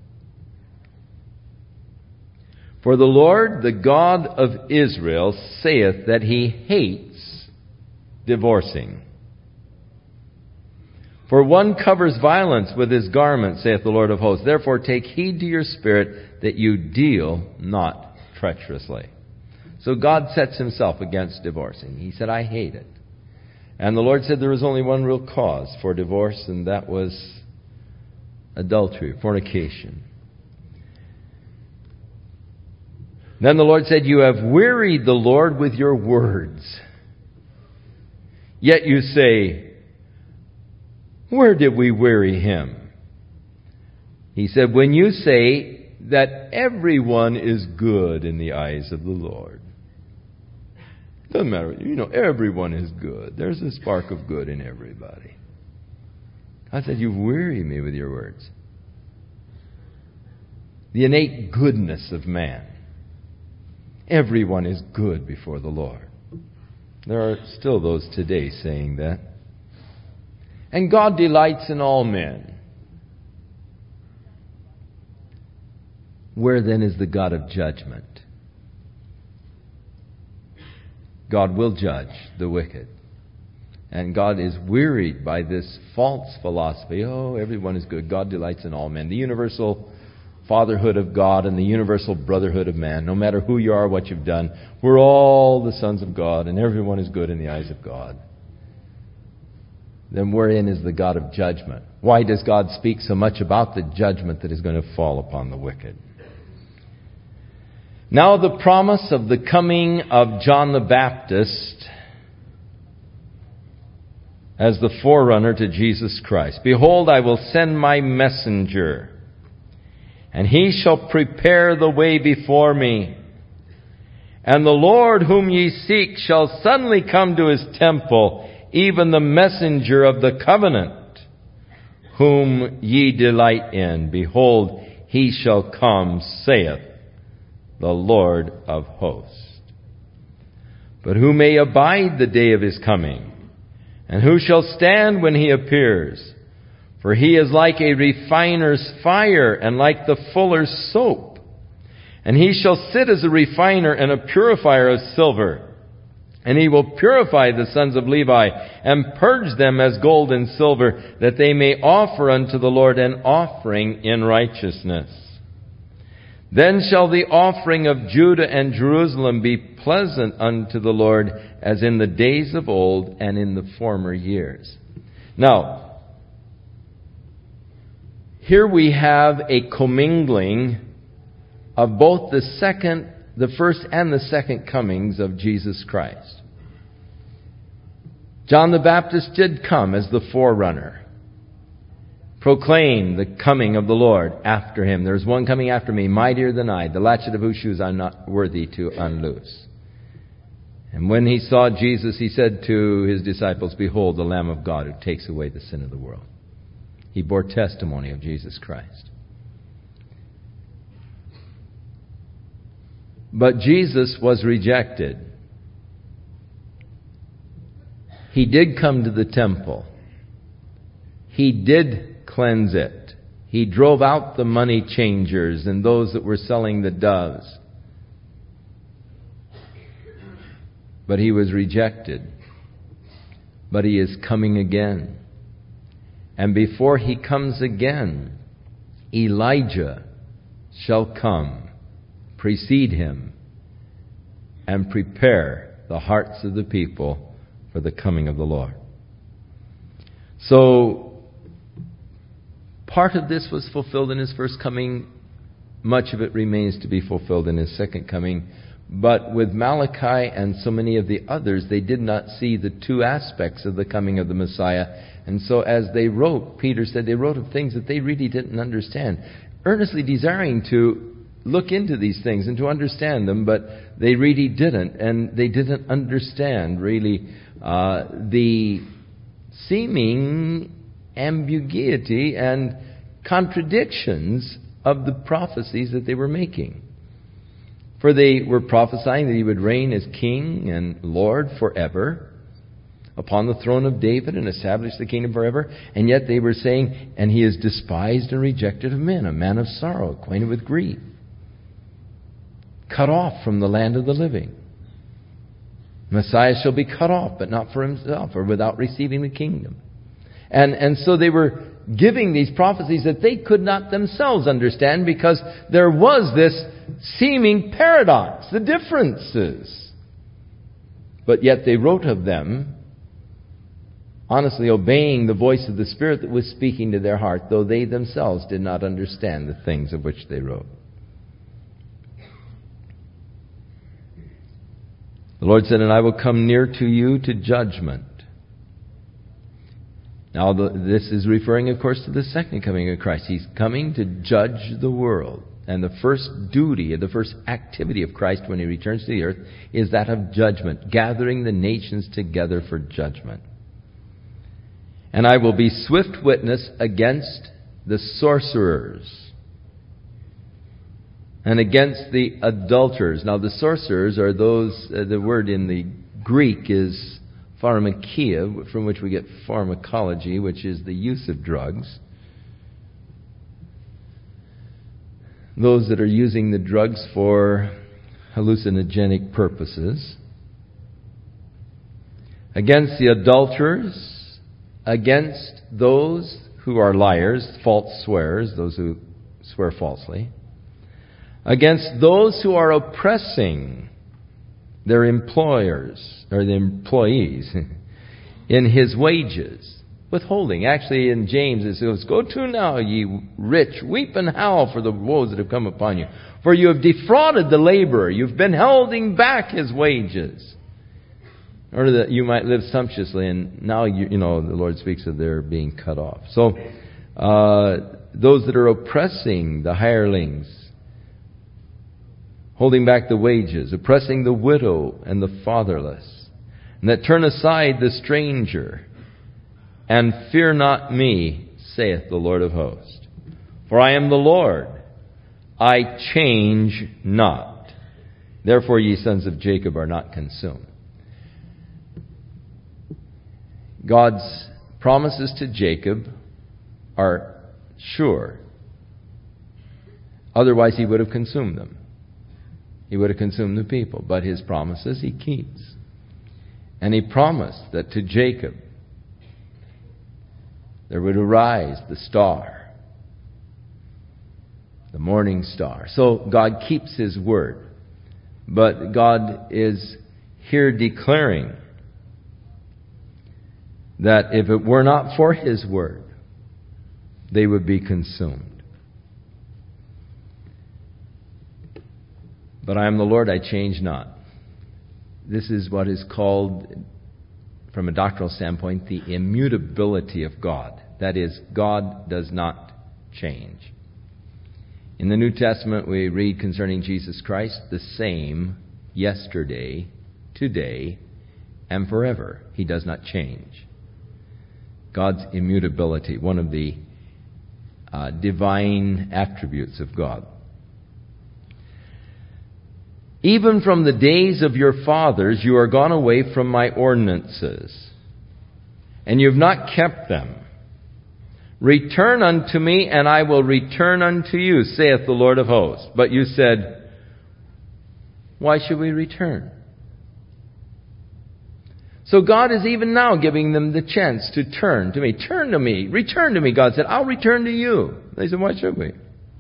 For the Lord, the God of Israel, saith that He hates divorcing. For one covers violence with his garment, saith the Lord of hosts. Therefore take heed to your spirit that you deal not treacherously. So God sets Himself against divorcing. He said, I hate it. And the Lord said there was only one real cause for divorce, and that was adultery, fornication. Then the Lord said, you have wearied the Lord with your words. Yet you say, where did we weary Him? He said, when you say that everyone is good in the eyes of the Lord. Doesn't matter. Everyone is good. There's a spark of good in everybody. I said, you've wearied me with your words. The innate goodness of man. Everyone is good before the Lord. There are still those today saying that. And God delights in all men. Where then is the God of judgment? God will judge the wicked. And God is wearied by this false philosophy. Oh, everyone is good. God delights in all men. The universal fatherhood of God and the universal brotherhood of man. No matter who you are, what you've done, we're all the sons of God, and everyone is good in the eyes of God. Then wherein is the God of judgment? Why does God speak so much about the judgment that is going to fall upon the wicked? Now the promise of the coming of John the Baptist as the forerunner to Jesus Christ. Behold, I will send my messenger, and he shall prepare the way before me. And the Lord whom ye seek shall suddenly come to His temple, even the messenger of the covenant, whom ye delight in. Behold, he shall come, saith the Lord of hosts. But who may abide the day of His coming? And who shall stand when He appears? For He is like a refiner's fire, and like the fuller's soap. And He shall sit as a refiner and a purifier of silver. And He will purify the sons of Levi, and purge them as gold and silver, that they may offer unto the Lord an offering in righteousness. Then shall the offering of Judah and Jerusalem be pleasant unto the Lord, as in the days of old and in the former years. Now, here we have a commingling of both the first and the second comings of Jesus Christ. John the Baptist did come as the forerunner, proclaim the coming of the Lord after him. There's one coming after me, mightier than I, the latchet of whose shoes I'm not worthy to unloose. And when he saw Jesus, he said to his disciples, "Behold, the Lamb of God who takes away the sin of the world." He bore testimony of Jesus Christ. But Jesus was rejected. He did come to the temple. He did cleanse it. He drove out the money changers and those that were selling the doves. But he was rejected. But he is coming again. And before he comes again, Elijah shall come, precede him, and prepare the hearts of the people for the coming of the Lord. So, part of this was fulfilled in his first coming. Much of it remains to be fulfilled in his second coming. But with Malachi and so many of the others, they did not see the two aspects of the coming of the Messiah. And so as they wrote, Peter said they wrote of things that they really didn't understand, earnestly desiring to look into these things and to understand them, but they really didn't. And they didn't understand, really, the seeming ambiguity and contradictions of the prophecies that they were making. For they were prophesying that he would reign as king and Lord forever upon the throne of David and establish the kingdom forever. And yet they were saying, and he is despised and rejected of men, a man of sorrow, acquainted with grief, cut off from the land of the living. Messiah shall be cut off, but not for himself, or without receiving the kingdom. And so they were giving these prophecies that they could not themselves understand, because there was this seeming paradox, the differences. But yet they wrote of them, honestly obeying the voice of the Spirit that was speaking to their heart, though they themselves did not understand the things of which they wrote. The Lord said, "And I will come near to you to judgment." Now, this is referring, of course, to the second coming of Christ. He's coming to judge the world. And the first duty, the first activity of Christ when he returns to the earth is that of judgment, gathering the nations together for judgment. "And I will be swift witness against the sorcerers and against the adulterers." Now, the sorcerers are those, the word in the Greek is pharmakia, from which we get pharmacology, which is the use of drugs. Those that are using the drugs for hallucinogenic purposes. Against the adulterers, against those who are liars, false swearers, those who swear falsely. Against those who are oppressing their employers, or the employees, in his wages. Withholding. Actually, in James it says, "Go to now, ye rich, weep and howl for the woes that have come upon you. For you have defrauded the laborer. You've been holding back his wages, in order that you might live sumptuously." And now, the Lord speaks of their being cut off. So, those that are oppressing the hirelings, holding back the wages, oppressing the widow and the fatherless, and that turn aside the stranger, and fear not me, saith the Lord of hosts. For I am the Lord, I change not. Therefore ye sons of Jacob are not consumed. God's promises to Jacob are sure. Otherwise he would have consumed them. He would have consumed the people. But his promises he keeps. And he promised that to Jacob there would arise the star, the morning star. So God keeps his word. But God is here declaring that if it were not for his word, they would be consumed. But I am the Lord, I change not. This is what is called, from a doctrinal standpoint, the immutability of God. That is, God does not change. In the New Testament, we read concerning Jesus Christ, the same yesterday, today, and forever. He does not change. God's immutability, one of the divine attributes of God. Even from the days of your fathers you are gone away from my ordinances, and you have not kept them. Return unto me, and I will return unto you, saith the Lord of hosts. But you said, why should we return? So God is even now giving them the chance to turn to me. Turn to me. Return to me. God said, I'll return to you. They said, why should we?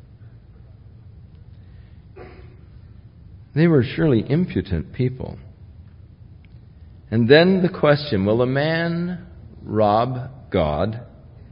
They were surely impudent people. And then the question, will a man rob God?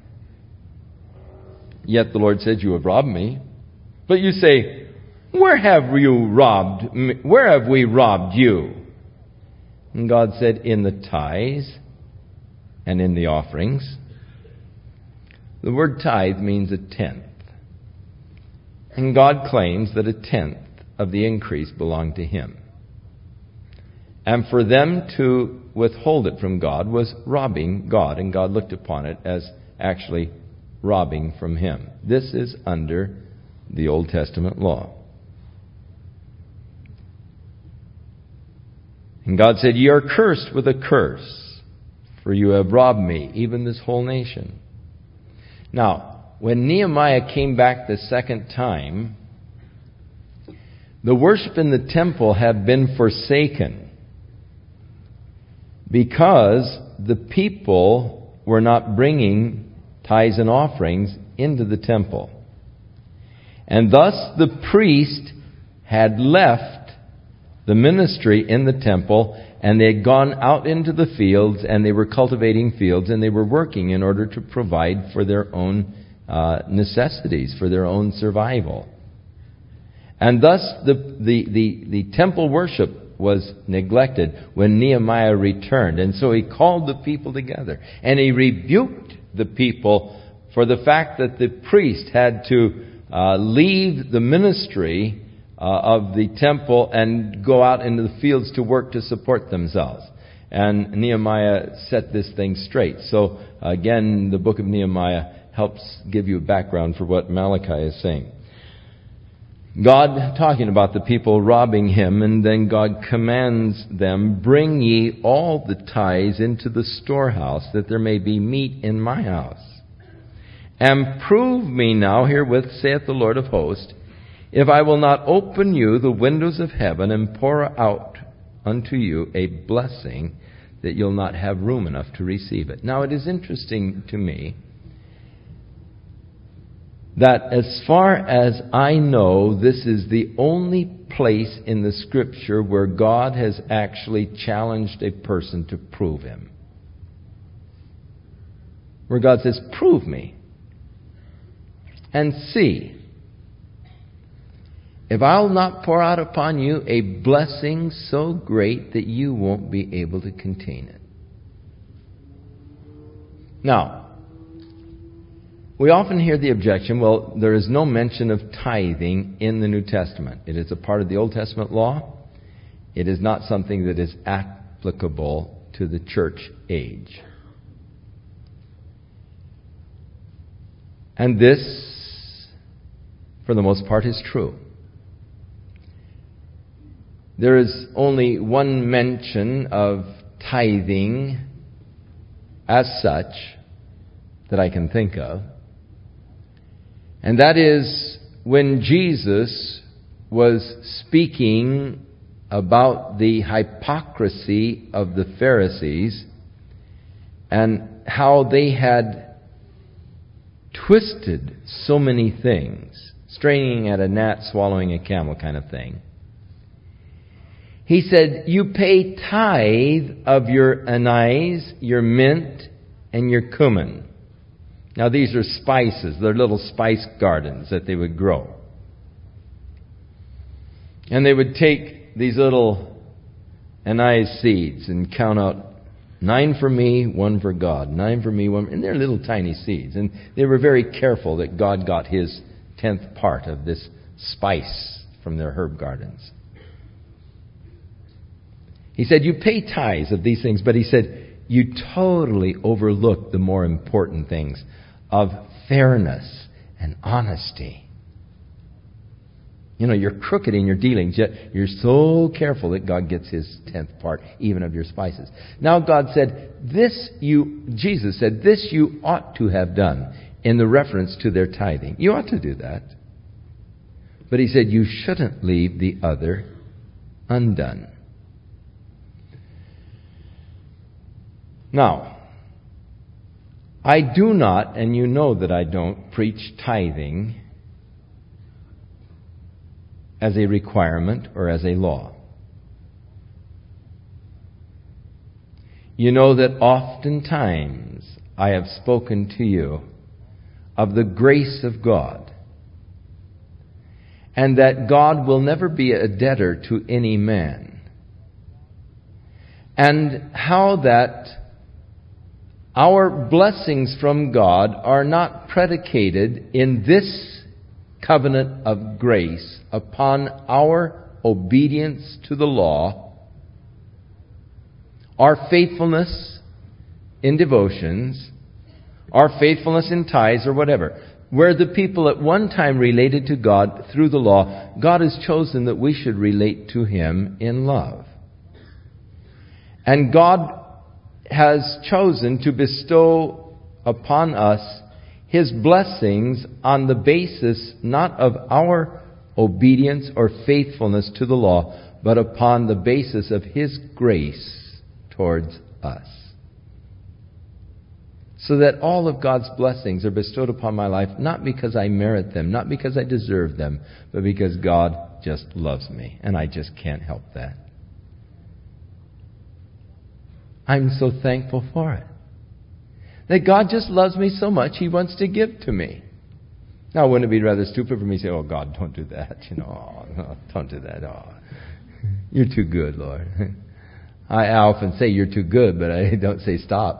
Yet the Lord said, you have robbed me. But you say, where have you robbed me? Where have we robbed you? And God said, in the tithes and in the offerings. The word tithe means a tenth. And God claims that a tenth of the increase belonged to Him. And for them to withhold it from God was robbing God, and God looked upon it as actually robbing from Him. This is under the Old Testament law. And God said, ye are cursed with a curse, for you have robbed me, even this whole nation. Now, when Nehemiah came back the second time, the worship in the temple had been forsaken because the people were not bringing tithes and offerings into the temple. And thus the priest had left the ministry in the temple, and they had gone out into the fields, and they were cultivating fields, and they were working in order to provide for their own necessities, for their own survival. And thus the temple worship was neglected when Nehemiah returned. And so he called the people together, and he rebuked the people for the fact that the priest had to leave the ministry of the temple and go out into the fields to work to support themselves. And Nehemiah set this thing straight. So again, the book of Nehemiah helps give you a background for what Malachi is saying. God talking about the people robbing Him, and then God commands them, bring ye all the tithes into the storehouse, that there may be meat in my house. And prove me now herewith, saith the Lord of hosts, if I will not open you the windows of heaven and pour out unto you a blessing, that you'll not have room enough to receive it. Now it is interesting to me that as far as I know, this is the only place in the Scripture where God has actually challenged a person to prove Him. Where God says, prove me and see if I'll not pour out upon you a blessing so great that you won't be able to contain it. Now, we often hear the objection, well, there is no mention of tithing in the New Testament. It is a part of the Old Testament law. It is not something that is applicable to the church age. And this, for the most part, is true. There is only one mention of tithing as such that I can think of. And that is when Jesus was speaking about the hypocrisy of the Pharisees and how they had twisted so many things, straining at a gnat, swallowing a camel kind of thing. He said, you pay tithe of your anise, your mint, and your cumin. Now these are spices. They're little spice gardens that they would grow. And they would take these little anise seeds and count out 9 for me, 1 for God. 9 for me, 1. And they're little tiny seeds. And they were very careful that God got His 10th part of this spice from their herb gardens. He said, you pay tithes of these things, but he said, you totally overlook the more important things of fairness and honesty. You're crooked in your dealings, yet you're so careful that God gets his 10th part, even of your spices. Now God said, Jesus said, this you ought to have done in the reference to their tithing. You ought to do that. But he said, you shouldn't leave the other undone. Now, I do not, and you know that I don't, preach tithing as a requirement or as a law. You know that oftentimes I have spoken to you of the grace of God, and that God will never be a debtor to any man, and how that our blessings from God are not predicated in this covenant of grace upon our obedience to the law, our faithfulness in devotions, our faithfulness in tithes or whatever. Where the people at one time related to God through the law, God has chosen that we should relate to him in love. And God has chosen to bestow upon us his blessings on the basis not of our obedience or faithfulness to the law, but upon the basis of his grace towards us. So that all of God's blessings are bestowed upon my life, not because I merit them, not because I deserve them, but because God just loves me, and I just can't help that. I'm so thankful for it. That God just loves me so much, he wants to give to me. Now, wouldn't it be rather stupid for me to say, oh, God, don't do that. No, don't do that. Oh, you're too good, Lord. I often say you're too good, but I don't say stop.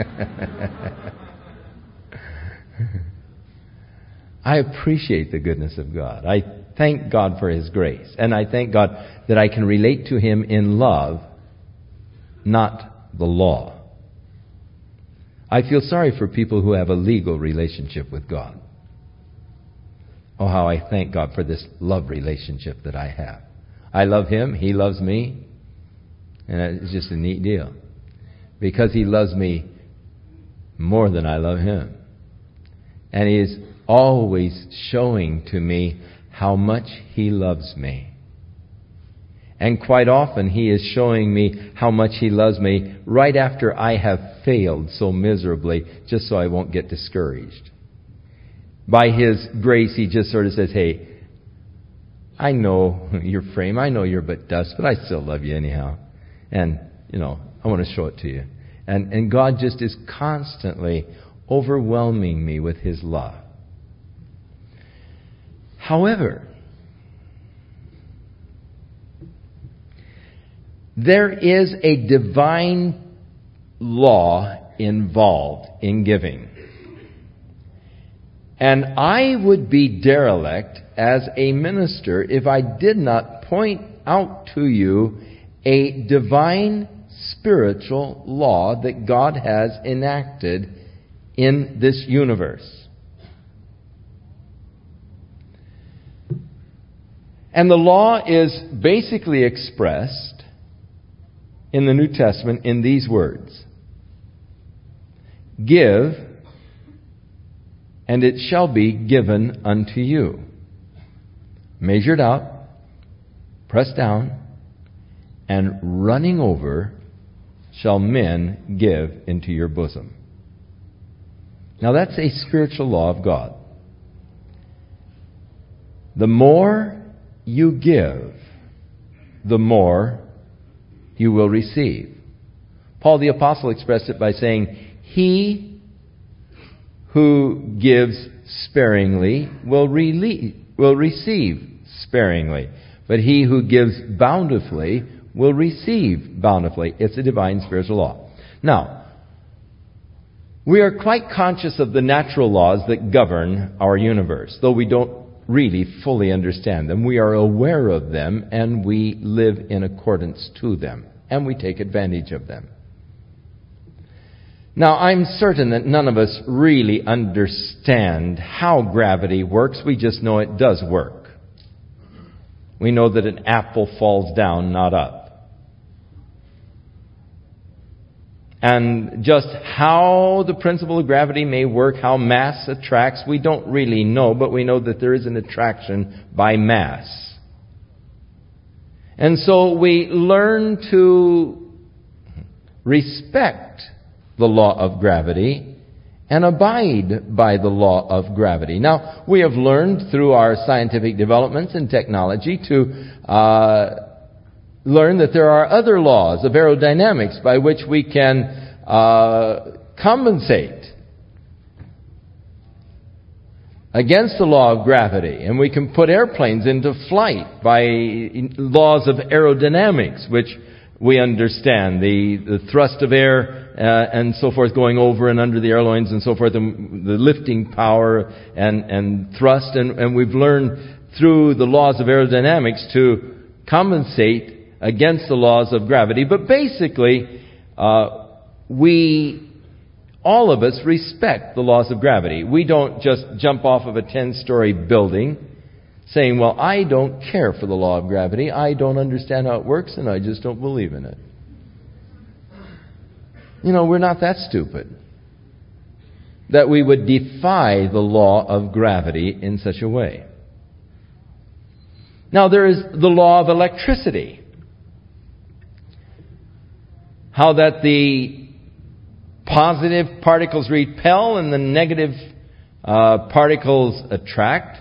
I appreciate the goodness of God. I thank God for his grace. And I thank God that I can relate to him in love, not the law. I feel sorry for people who have a legal relationship with God. Oh, how I thank God for this love relationship that I have. I love him, he loves me, and it's just a neat deal. Because he loves me more than I love him. And he is always showing to me how much he loves me. And quite often he is showing me how much he loves me right after I have failed so miserably, just so I won't get discouraged. By his grace, he just sort of says, hey, I know your frame, I know you're but dust, but I still love you anyhow. And, I want to show it to you. And God just is constantly overwhelming me with his love. However, there is a divine law involved in giving. And I would be derelict as a minister if I did not point out to you a divine spiritual law that God has enacted in this universe. And the law is basically expressed in the New Testament in these words: give, and it shall be given unto you. Measured out, pressed down, and running over shall men give into your bosom. Now that's a spiritual law of God. The more you give, the more you will receive. Paul the Apostle expressed it by saying, he who gives sparingly will receive sparingly, but he who gives bountifully will receive bountifully. It's a divine spiritual law. Now, we are quite conscious of the natural laws that govern our universe, though we don't really fully understand them. We are aware of them, and we live in accordance to them. and we take advantage of them. Now, I'm certain that none of us really understand how gravity works. We just know it does work. We know that an apple falls down, not up. And just how the principle of gravity may work, how mass attracts, we don't really know, but we know that there is an attraction by mass. And so we learn to respect the law of gravity and abide by the law of gravity. Now, we have learned through our scientific developments and technology to learn that there are other laws of aerodynamics by which we can compensate against the law of gravity. And we can put airplanes into flight by laws of aerodynamics, which we understand. The thrust of air and so forth going over and under the airlines and so forth, and the lifting power and thrust. And we've learned through the laws of aerodynamics to compensate against the laws of gravity. But basically, all of us respect the laws of gravity. We don't just jump off of a 10-story building saying, well, I don't care for the law of gravity. I don't understand how it works, and I just don't believe in it. You know, we're not that stupid that we would defy the law of gravity in such a way. Now, there is the law of electricity. How that the positive particles repel and the negative particles attract.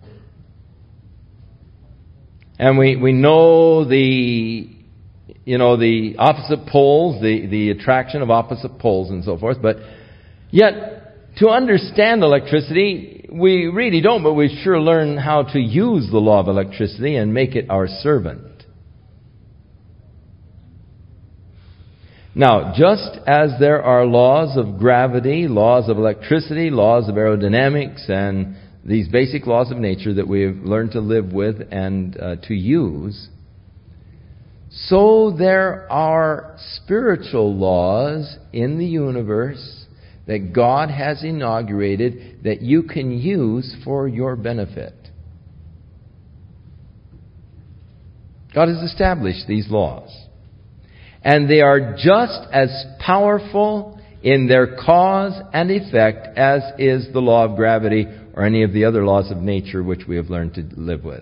And we know the opposite poles, the attraction of opposite poles and so forth. But yet, to understand electricity, we really don't, but we sure learn how to use the law of electricity and make it our servant. Now, just as there are laws of gravity, laws of electricity, laws of aerodynamics, and these basic laws of nature that we have learned to live with and to use, so there are spiritual laws in the universe that God has inaugurated that you can use for your benefit. God has established these laws. And they are just as powerful in their cause and effect as is the law of gravity or any of the other laws of nature which we have learned to live with.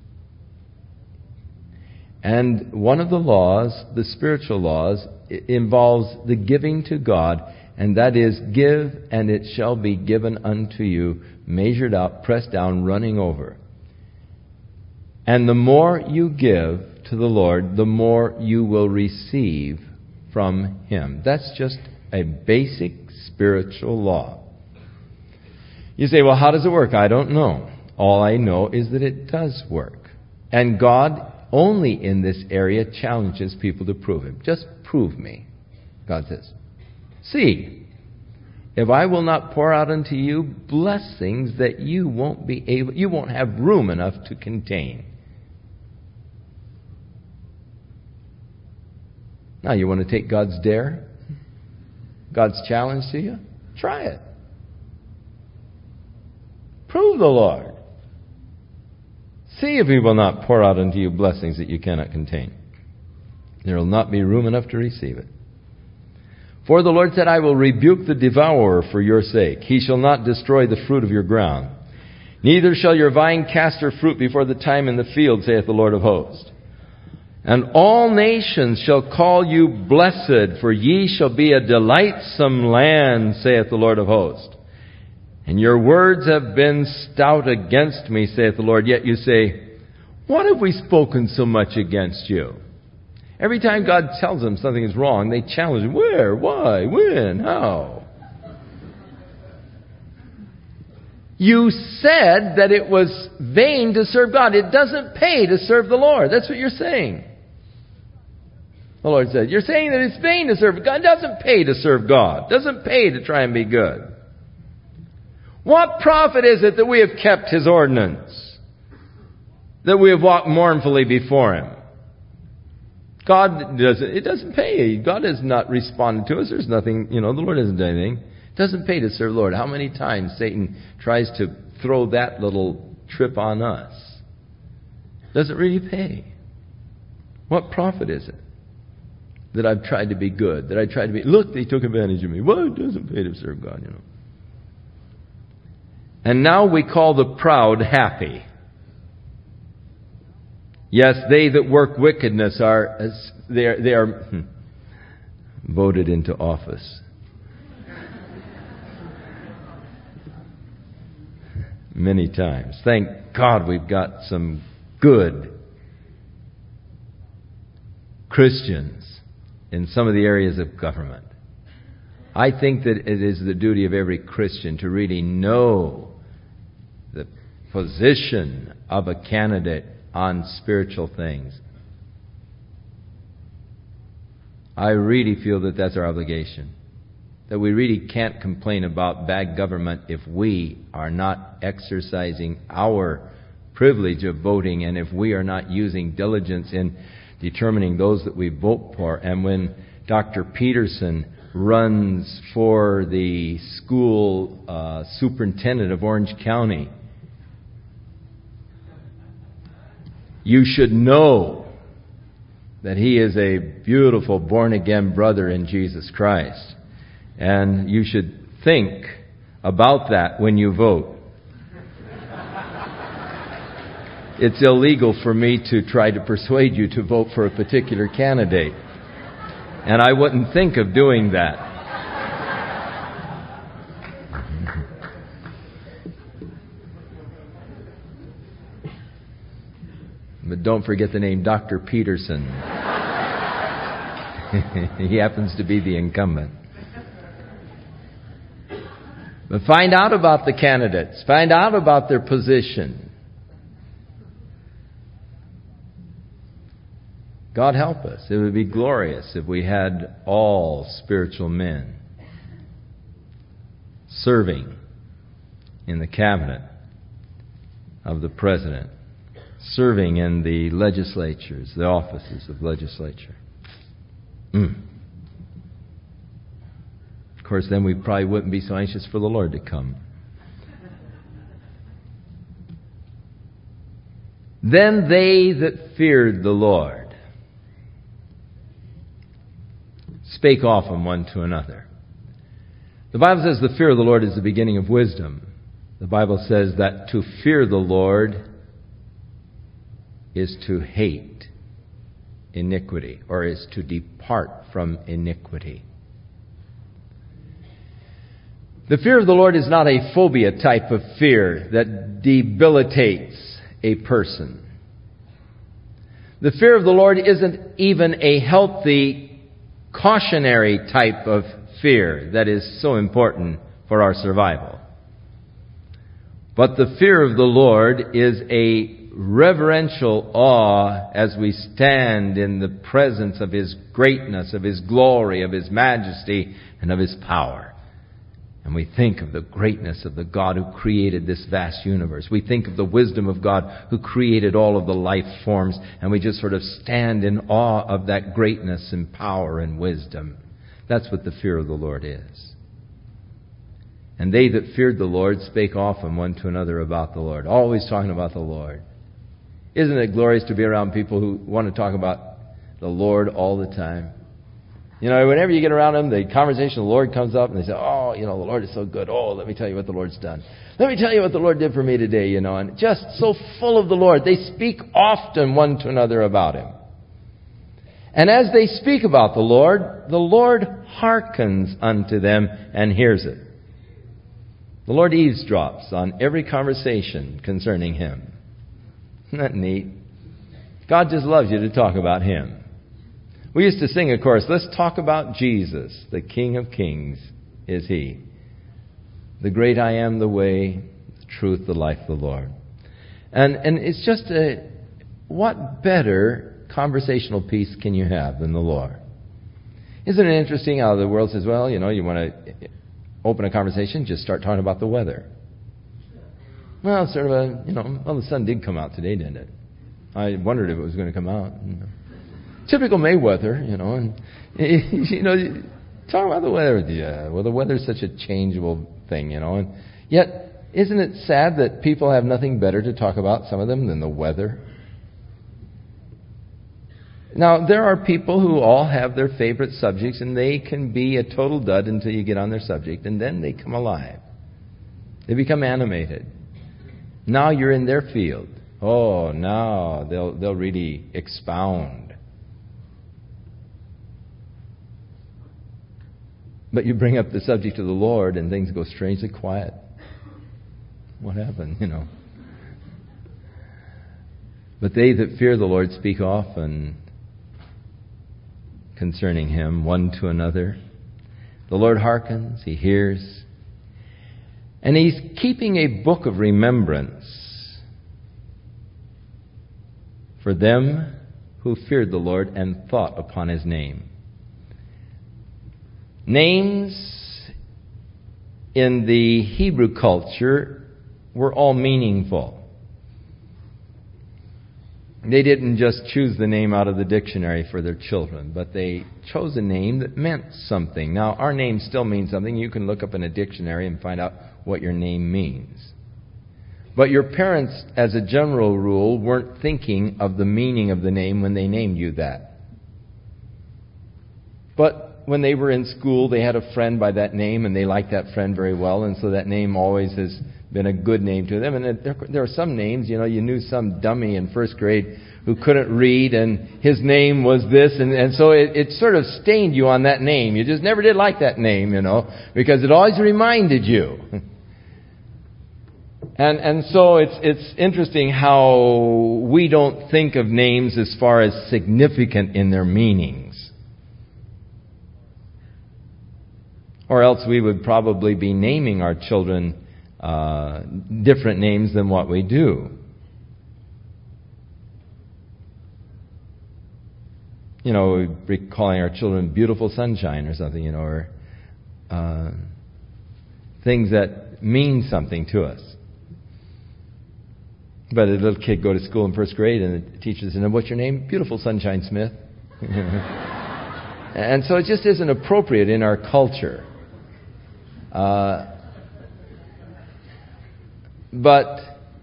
And one of the laws, the spiritual laws, involves the giving to God, and that is, give and it shall be given unto you, measured out, pressed down, running over. And the more you give to the Lord, the more you will receive from Him. That's just a basic spiritual law. You say, well, how does it work? I don't know. All I know is that it does work. And God only in this area challenges people to prove Him. Just prove me, God says. See, if I will not pour out unto you blessings that you won't have room enough to contain. Now, you want to take God's dare? God's challenge to you? Try it. Prove the Lord. See if He will not pour out unto you blessings that you cannot contain. There will not be room enough to receive it. For the Lord said, I will rebuke the devourer for your sake. He shall not destroy the fruit of your ground. Neither shall your vine cast her fruit before the time in the field, saith the Lord of hosts. And all nations shall call you blessed, for ye shall be a delightsome land, saith the Lord of hosts. And your words have been stout against me, saith the Lord. Yet you say, what have we spoken so much against you? Every time God tells them something is wrong, they challenge him. Where? Why? When? How? You said that it was vain to serve God. It doesn't pay to serve the Lord. That's what you're saying. The Lord said, you're saying that it's vain to serve God. It doesn't pay to serve God. It doesn't pay to try and be good. What profit is it that we have kept His ordinance? That we have walked mournfully before Him? It doesn't pay. God has not responded to us. There's nothing, the Lord hasn't done anything. It doesn't pay to serve the Lord. How many times Satan tries to throw that little trip on us? Does it really pay? What profit is it that I've tried to be good? That I tried to be, look, they took advantage of me. Well, it doesn't pay to serve God, And now we call the proud happy. Yes, they that work wickedness are voted into office. Many times. Thank God we've got some good Christians in some of the areas of government. I think that it is the duty of every Christian to really know the position of a candidate on spiritual things. I really feel that that's our obligation. That we really can't complain about bad government if we are not exercising our privilege of voting and if we are not using diligence in determining those that we vote for. And when Dr. Peterson runs for the school superintendent of Orange County, you should know that he is a beautiful born-again brother in Jesus Christ. And you should think about that when you vote. It's illegal for me to try to persuade you to vote for a particular candidate. And I wouldn't think of doing that. But don't forget the name Dr. Peterson. He happens to be the incumbent. But find out about the candidates. Find out about their position. God help us. It would be glorious if we had all spiritual men serving in the cabinet of the president, serving in the legislatures, the offices of legislature. Of course, then we probably wouldn't be so anxious for the Lord to come. Then they that feared the Lord spake often one to another. The Bible says the fear of the Lord is the beginning of wisdom. The Bible says that to fear the Lord is to hate iniquity, or is to depart from iniquity. The fear of the Lord is not a phobia type of fear that debilitates a person. The fear of the Lord isn't even a healthy, cautionary type of fear that is so important for our survival. But the fear of the Lord is a reverential awe as we stand in the presence of His greatness, of His glory, of His majesty, and of His power. And we think of the greatness of the God who created this vast universe. We think of the wisdom of God who created all of the life forms. And we just sort of stand in awe of that greatness and power and wisdom. That's what the fear of the Lord is. And they that feared the Lord spake often one to another about the Lord. Always talking about the Lord. Isn't it glorious to be around people who want to talk about the Lord all the time? You know, whenever you get around them, the conversation of the Lord comes up and they say, oh, the Lord is so good. Oh, let me tell you what the Lord's done. Let me tell you what the Lord did for me today, and just so full of the Lord. They speak often one to another about Him. And as they speak about the Lord hearkens unto them and hears it. The Lord eavesdrops on every conversation concerning Him. Isn't that neat? God just loves you to talk about Him. We used to sing, of course, let's talk about Jesus, the King of Kings is He. The great I am, the way, the truth, the life, the Lord. And it's just what better conversational piece can you have than the Lord? Isn't it interesting how the world says, well, you want to open a conversation, just start talking about the weather. Well, it's sort of the sun did come out today, didn't it? I wondered if it was going to come out. Typical Mayweather, and talk about the weather. Yeah, well, the weather's such a changeable thing, and yet, isn't it sad that people have nothing better to talk about, some of them, than the weather? Now, there are people who all have their favorite subjects, and they can be a total dud until you get on their subject, and then they come alive. They become animated. Now you're in their field. Oh, now they'll really expound. But you bring up the subject of the Lord, and things go strangely quiet. What happened, But they that fear the Lord speak often concerning Him, one to another. The Lord hearkens, He hears. And He's keeping a book of remembrance for them who feared the Lord and thought upon His name. Names in the Hebrew culture were all meaningful. They didn't just choose the name out of the dictionary for their children, but they chose a name that meant something. Now, our name still means something. You can look up in a dictionary and find out what your name means. But your parents, as a general rule, weren't thinking of the meaning of the name when they named you that. But when they were in school, they had a friend by that name, and they liked that friend very well, and so that name always has been a good name to them. And there are some names, you knew some dummy in first grade who couldn't read, and his name was this, and so it sort of stained you on that name. You just never did like that name, because it always reminded you. And so it's interesting how we don't think of names as far as significant in their meanings. Or else we would probably be naming our children different names than what we do. We'd be calling our children Beautiful Sunshine or something, or things that mean something to us. But a little kid go to school in first grade, and the teacher says, "What's your name?" "Beautiful Sunshine Smith." And so it just isn't appropriate in our culture. But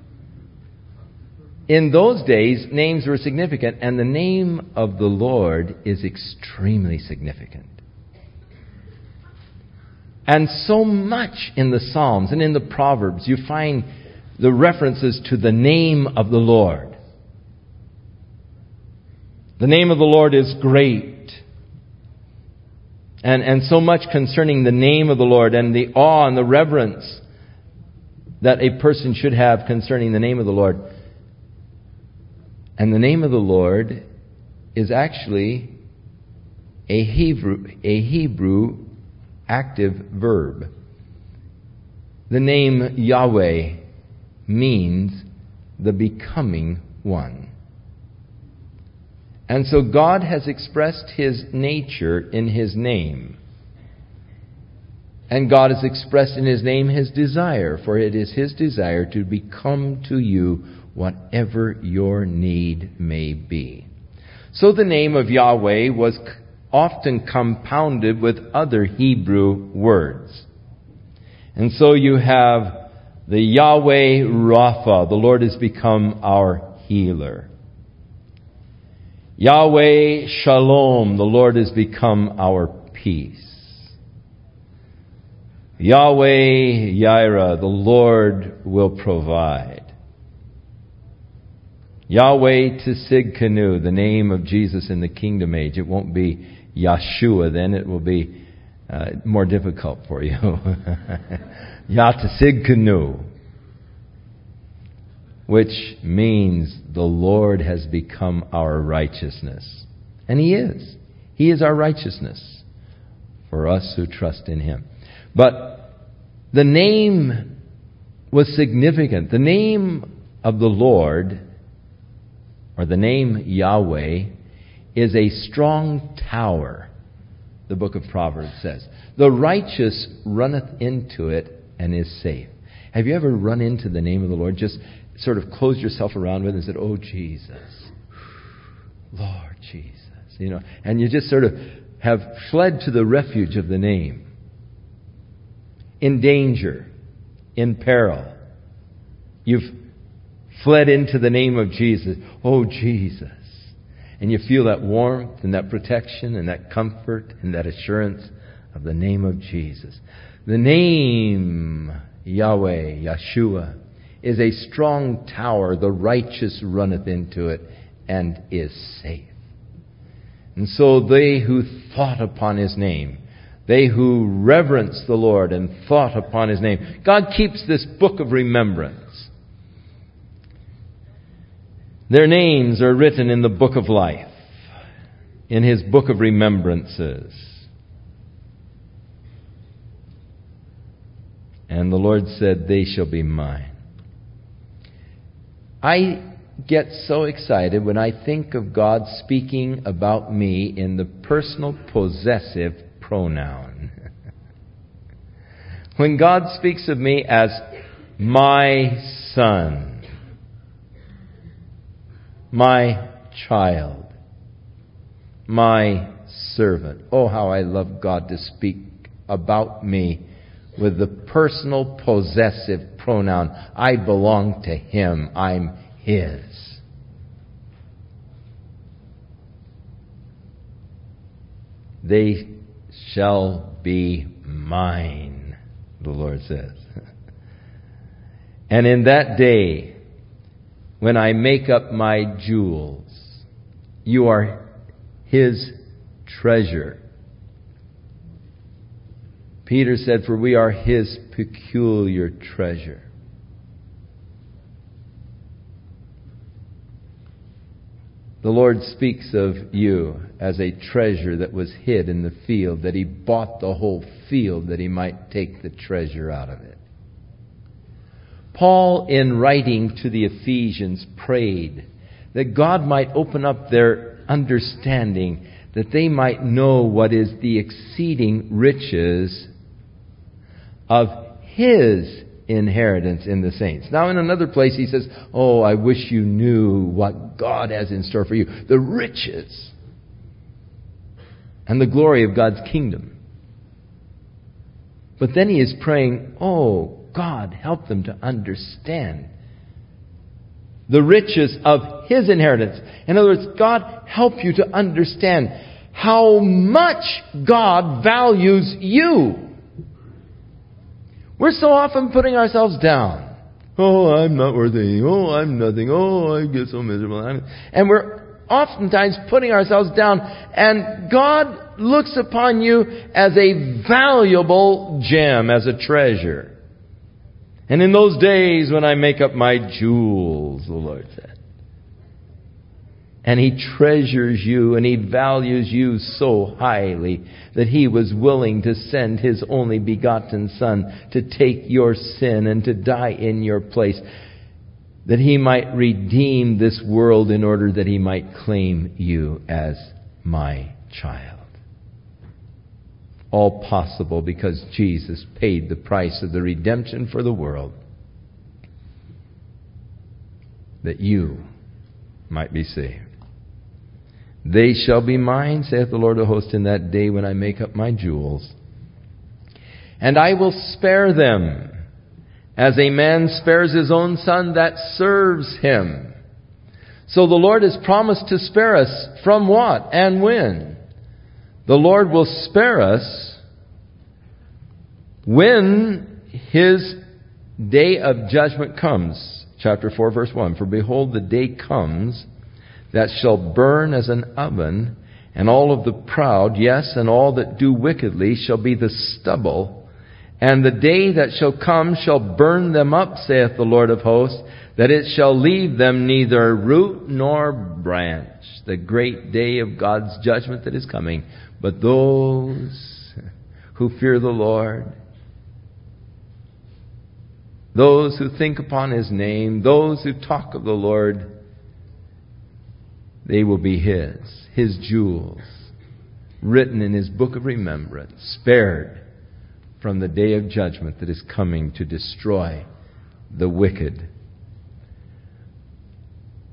in those days, names were significant, and the name of the Lord is extremely significant. And so much in the Psalms and in the Proverbs, you find the references to the name of the Lord. The name of the Lord is great. And so much concerning the name of the Lord and the awe and the reverence that a person should have concerning the name of the Lord. And the name of the Lord is actually a Hebrew active verb. The name Yahweh means the becoming one. And so God has expressed His nature in His name. And God has expressed in His name His desire, for it is His desire to become to you whatever your need may be. So the name of Yahweh was often compounded with other Hebrew words. And so you have the Yahweh Rapha, the Lord has become our healer. Yahweh Shalom, the Lord has become our peace. Yahweh Yireh, the Lord will provide. Yahweh Tsidkenu, the name of Jesus in the kingdom age. It won't be Yeshua then, it will be more difficult for you. Yah Tsidkenu, which means the Lord has become our righteousness. And He is. He is our righteousness for us who trust in Him. But the name was significant. The name of the Lord, or the name Yahweh, is a strong tower, the book of Proverbs says. The righteous runneth into it and is safe. Have you ever run into the name of the Lord? Just sort of closed yourself around with it and said, "Oh, Jesus." Lord Jesus. And you just sort of have fled to the refuge of the name. In danger, in peril, you've fled into the name of Jesus. Oh, Jesus. And you feel that warmth and that protection and that comfort and that assurance of the name of Jesus. The name Yahweh, Yeshua, is a strong tower. The righteous runneth into it and is safe. And so they who thought upon His name, they who reverenced the Lord and thought upon His name. God keeps this book of remembrance. Their names are written in the book of life, in His book of remembrances. And the Lord said, they shall be mine. I get so excited when I think of God speaking about me in the personal possessive pronoun. When God speaks of me as my son, my child, my servant. Oh, how I love God to speak about me with the personal possessive pronoun. I belong to Him. I'm His. They shall be mine, the Lord says. And in that day, when I make up my jewels, you are His treasure. Peter said, for we are His peculiar treasure. The Lord speaks of you as a treasure that was hid in the field, that He bought the whole field that He might take the treasure out of it. Paul, in writing to the Ephesians, prayed that God might open up their understanding, that they might know what is the exceeding riches of His inheritance in the saints. Now in another place he says, oh, I wish you knew what God has in store for you. The riches and the glory of God's kingdom. But then he is praying, oh, God, help them to understand the riches of His inheritance. In other words, God, help you to understand how much God values you. We're so often putting ourselves down. Oh, I'm not worthy. Oh, I'm nothing. Oh, I get so miserable. And we're oftentimes putting ourselves down. And God looks upon you as a valuable gem, as a treasure. And in those days when I make up my jewels, the Lord said. And He treasures you and He values you so highly that He was willing to send His only begotten Son to take your sin and to die in your place, that He might redeem this world in order that He might claim you as my child. All possible because Jesus paid the price of the redemption for the world, that you might be saved. They shall be mine, saith the Lord of hosts, in that day when I make up my jewels. And I will spare them, as a man spares his own son that serves him. So the Lord has promised to spare us from what and when? The Lord will spare us when His day of judgment comes. Chapter 4, verse 1. For behold, the day comes that shall burn as an oven, and all of the proud, yes, and all that do wickedly, shall be the stubble. And the day that shall come shall burn them up, saith the Lord of hosts, that it shall leave them neither root nor branch. The great day of God's judgment that is coming. But those who fear the Lord, those who think upon His name, those who talk of the Lord, they will be His jewels, written in His book of remembrance, spared from the day of judgment that is coming to destroy the wicked.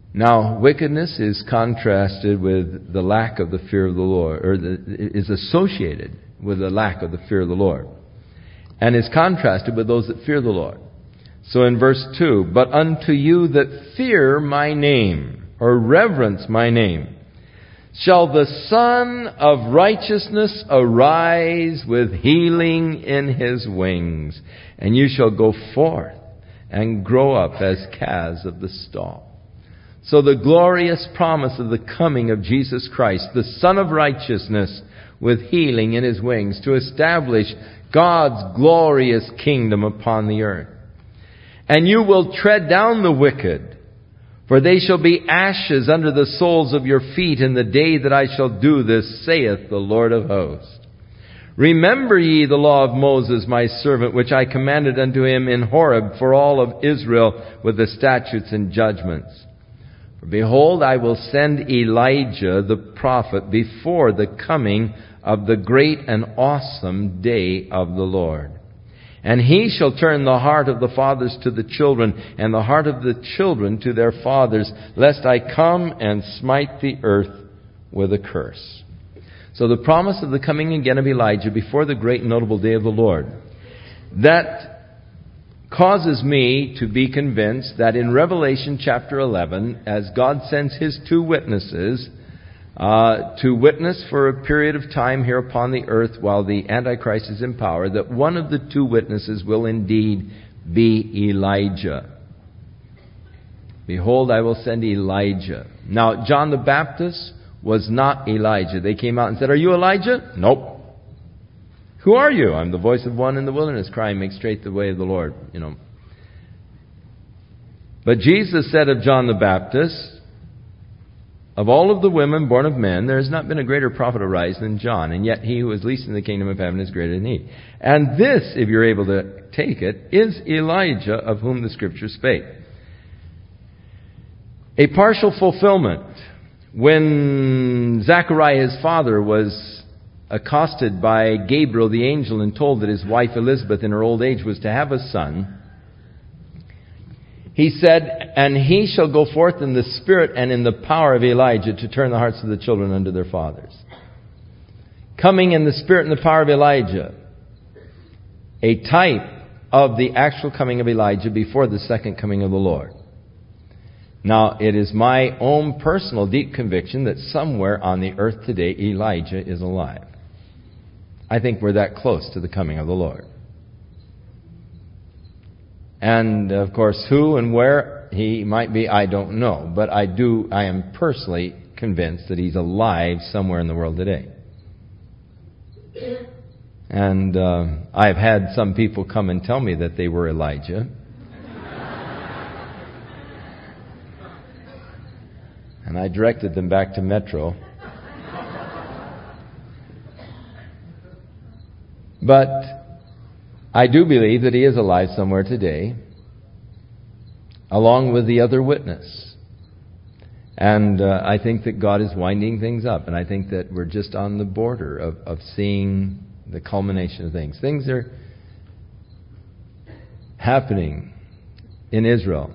Now, wickedness is contrasted with the lack of the fear of the Lord, or is associated with the lack of the fear of the Lord, and is contrasted with those that fear the Lord. So in verse 2, "But unto you that fear my name," or reverence my name, "shall the Son of Righteousness arise with healing in his wings, and you shall go forth and grow up as calves of the stall." So the glorious promise of the coming of Jesus Christ, the Son of Righteousness, with healing in his wings, to establish God's glorious kingdom upon the earth. "And you will tread down the wicked, for they shall be ashes under the soles of your feet in the day that I shall do this, saith the Lord of hosts. Remember ye the law of Moses my servant, which I commanded unto him in Horeb for all of Israel with the statutes and judgments. For behold, I will send Elijah the prophet before the coming of the great and awesome day of the Lord. And he shall turn the heart of the fathers to the children, and the heart of the children to their fathers, lest I come and smite the earth with a curse." So the promise of the coming again of Elijah before the great and notable day of the Lord. That causes me to be convinced that in Revelation chapter 11, as God sends his two witnesses to witness for a period of time here upon the earth while the Antichrist is in power, that one of the two witnesses will indeed be Elijah. "Behold, I will send Elijah." Now, John the Baptist was not Elijah. They came out and said, "Are you Elijah?" "Nope." "Who are you?" "I'm the voice of one in the wilderness crying, make straight the way of the Lord." But Jesus said of John the Baptist, "Of all of the women born of men, there has not been a greater prophet arise than John, and yet he who is least in the kingdom of heaven is greater than he. And this, if you're able to take it, is Elijah of whom the Scriptures spake." A partial fulfillment. When Zechariah, his father, was accosted by Gabriel the angel and told that his wife Elizabeth in her old age was to have a son, he said, "And he shall go forth in the spirit and in the power of Elijah to turn the hearts of the children unto their fathers." Coming in the spirit and the power of Elijah. A type of the actual coming of Elijah before the second coming of the Lord. Now, it is my own personal deep conviction that somewhere on the earth today, Elijah is alive. I think we're that close to the coming of the Lord. And, of course, who and where he might be, I don't know. But I am personally convinced that he's alive somewhere in the world today. And I've had some people come and tell me that they were Elijah. And I directed them back to Metro. But I do believe that he is alive somewhere today, along with the other witness. And I think that God is winding things up. And I think that we're just on the border of seeing the culmination of things. Things are happening in Israel.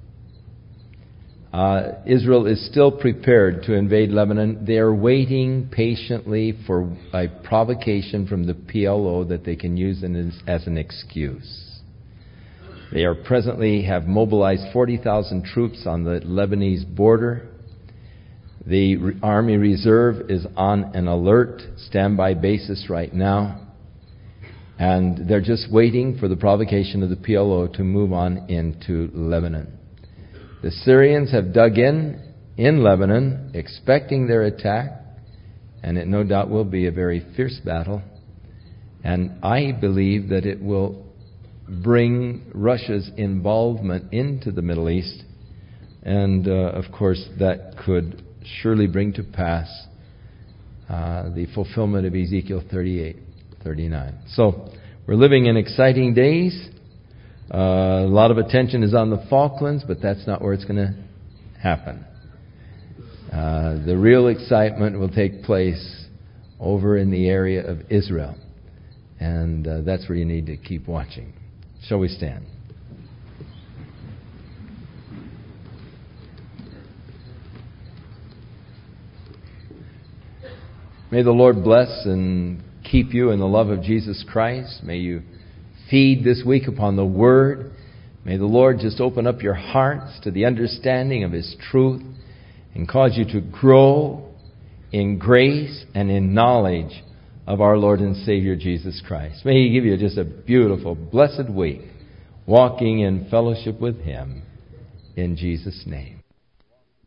Israel is still prepared to invade Lebanon. They are waiting patiently for a provocation from the PLO that they can use as an excuse. They are presently have mobilized 40,000 troops on the Lebanese border. The Army Reserve is on an alert, standby basis right now. And they're just waiting for the provocation of the PLO to move on into Lebanon. The Syrians have dug in Lebanon, expecting their attack, and it no doubt will be a very fierce battle. And I believe that it will bring Russia's involvement into the Middle East. And, of course, that could surely bring to pass the fulfillment of Ezekiel 38:39. So, we're living in exciting days. A lot of attention is on the Falklands, but that's not where it's going to happen. The real excitement will take place over in the area of Israel. And that's where you need to keep watching. Shall we stand? May the Lord bless and keep you in the love of Jesus Christ. May you feed this week upon the Word. May the Lord just open up your hearts to the understanding of His truth and cause you to grow in grace and in knowledge of our Lord and Savior Jesus Christ. May He give you just a beautiful, blessed week, walking in fellowship with Him. In Jesus' name.